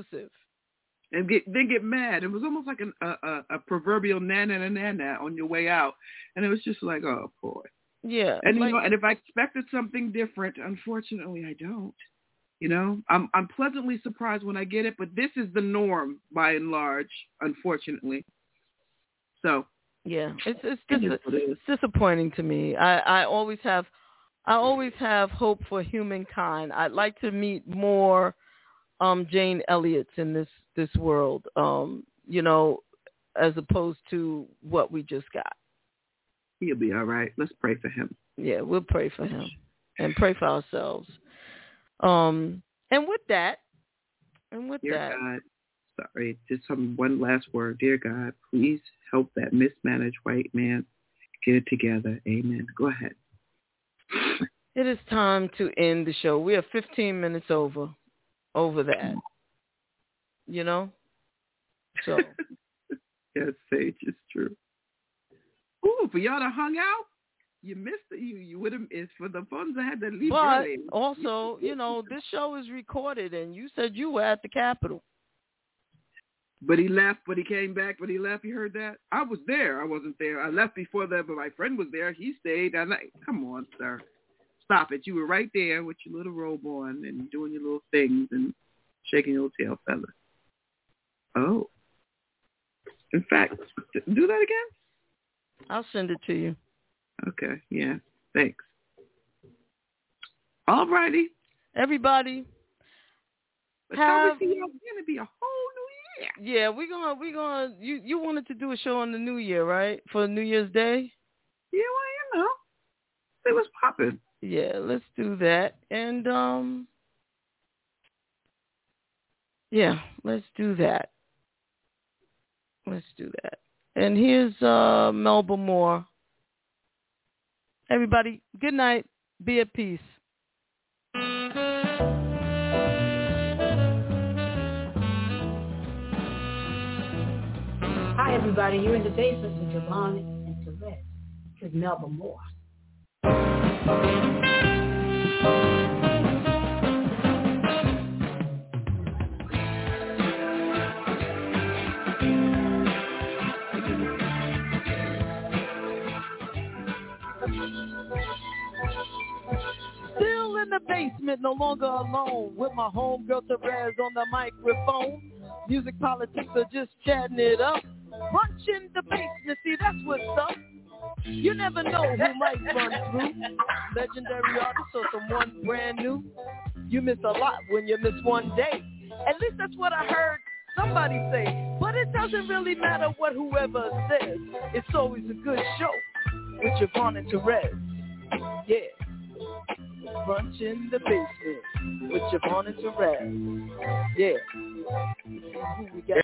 then get mad. It was almost like a proverbial na-na-na-na-na on your way out, and it was just like, oh boy. Yeah. And and if I expected something different, unfortunately, I don't. I'm pleasantly surprised when I get it, but this is the norm by and large, unfortunately. So. Yeah, it's disappointing to me. I always have hope for humankind. I'd like to meet more Jane Elliott's in this world, as opposed to what we just got. He'll be all right. Let's pray for him. Yeah, we'll pray for him and pray for ourselves. And with that, Dear God, sorry, just one last word. Dear God, please help that mismanaged white man get it together. Amen. Go ahead. It is time to end the show. We are 15 minutes over that. So. Yes, Sage, it's true. Ooh, for y'all that hung out, you missed it. You would have. It's for the funds that had to leave early. But also, this show is recorded, and you said you were at the Capitol. But he left, but he came back, but he left. You heard that? I was there. I wasn't there. I left before that, but my friend was there. He stayed. I'm like, come on, sir. Stop it. You were right there with your little robe on and doing your little things and shaking your tail feathers. Oh. In fact, do that again? I'll send it to you. Okay. Yeah. Thanks. All righty. Everybody. It's going to be a whole new year. Yeah, we're gonna. You wanted to do a show on the New Year, right? For New Year's Day. Yeah, well, it was popping. Yeah, let's do that, and yeah, let's do that. And here's Melba Moore. Everybody, good night. Be at peace. Hi, everybody. You're in the basement with Javon and Therese. Here's Melba Moore. Still in the basement, no longer alone, with my homegirl Therese on the microphone. Music politics are just chatting it up. Brunch in the basement, see that's what's up. You never know who might run through. Legendary artist or someone brand new. You miss a lot when you miss one day. At least that's what I heard somebody say. But it doesn't really matter what whoever says. It's always a good show with Javon and Therese. Yeah. Brunch in the basement with Javon and Therese. Yeah. Who we got?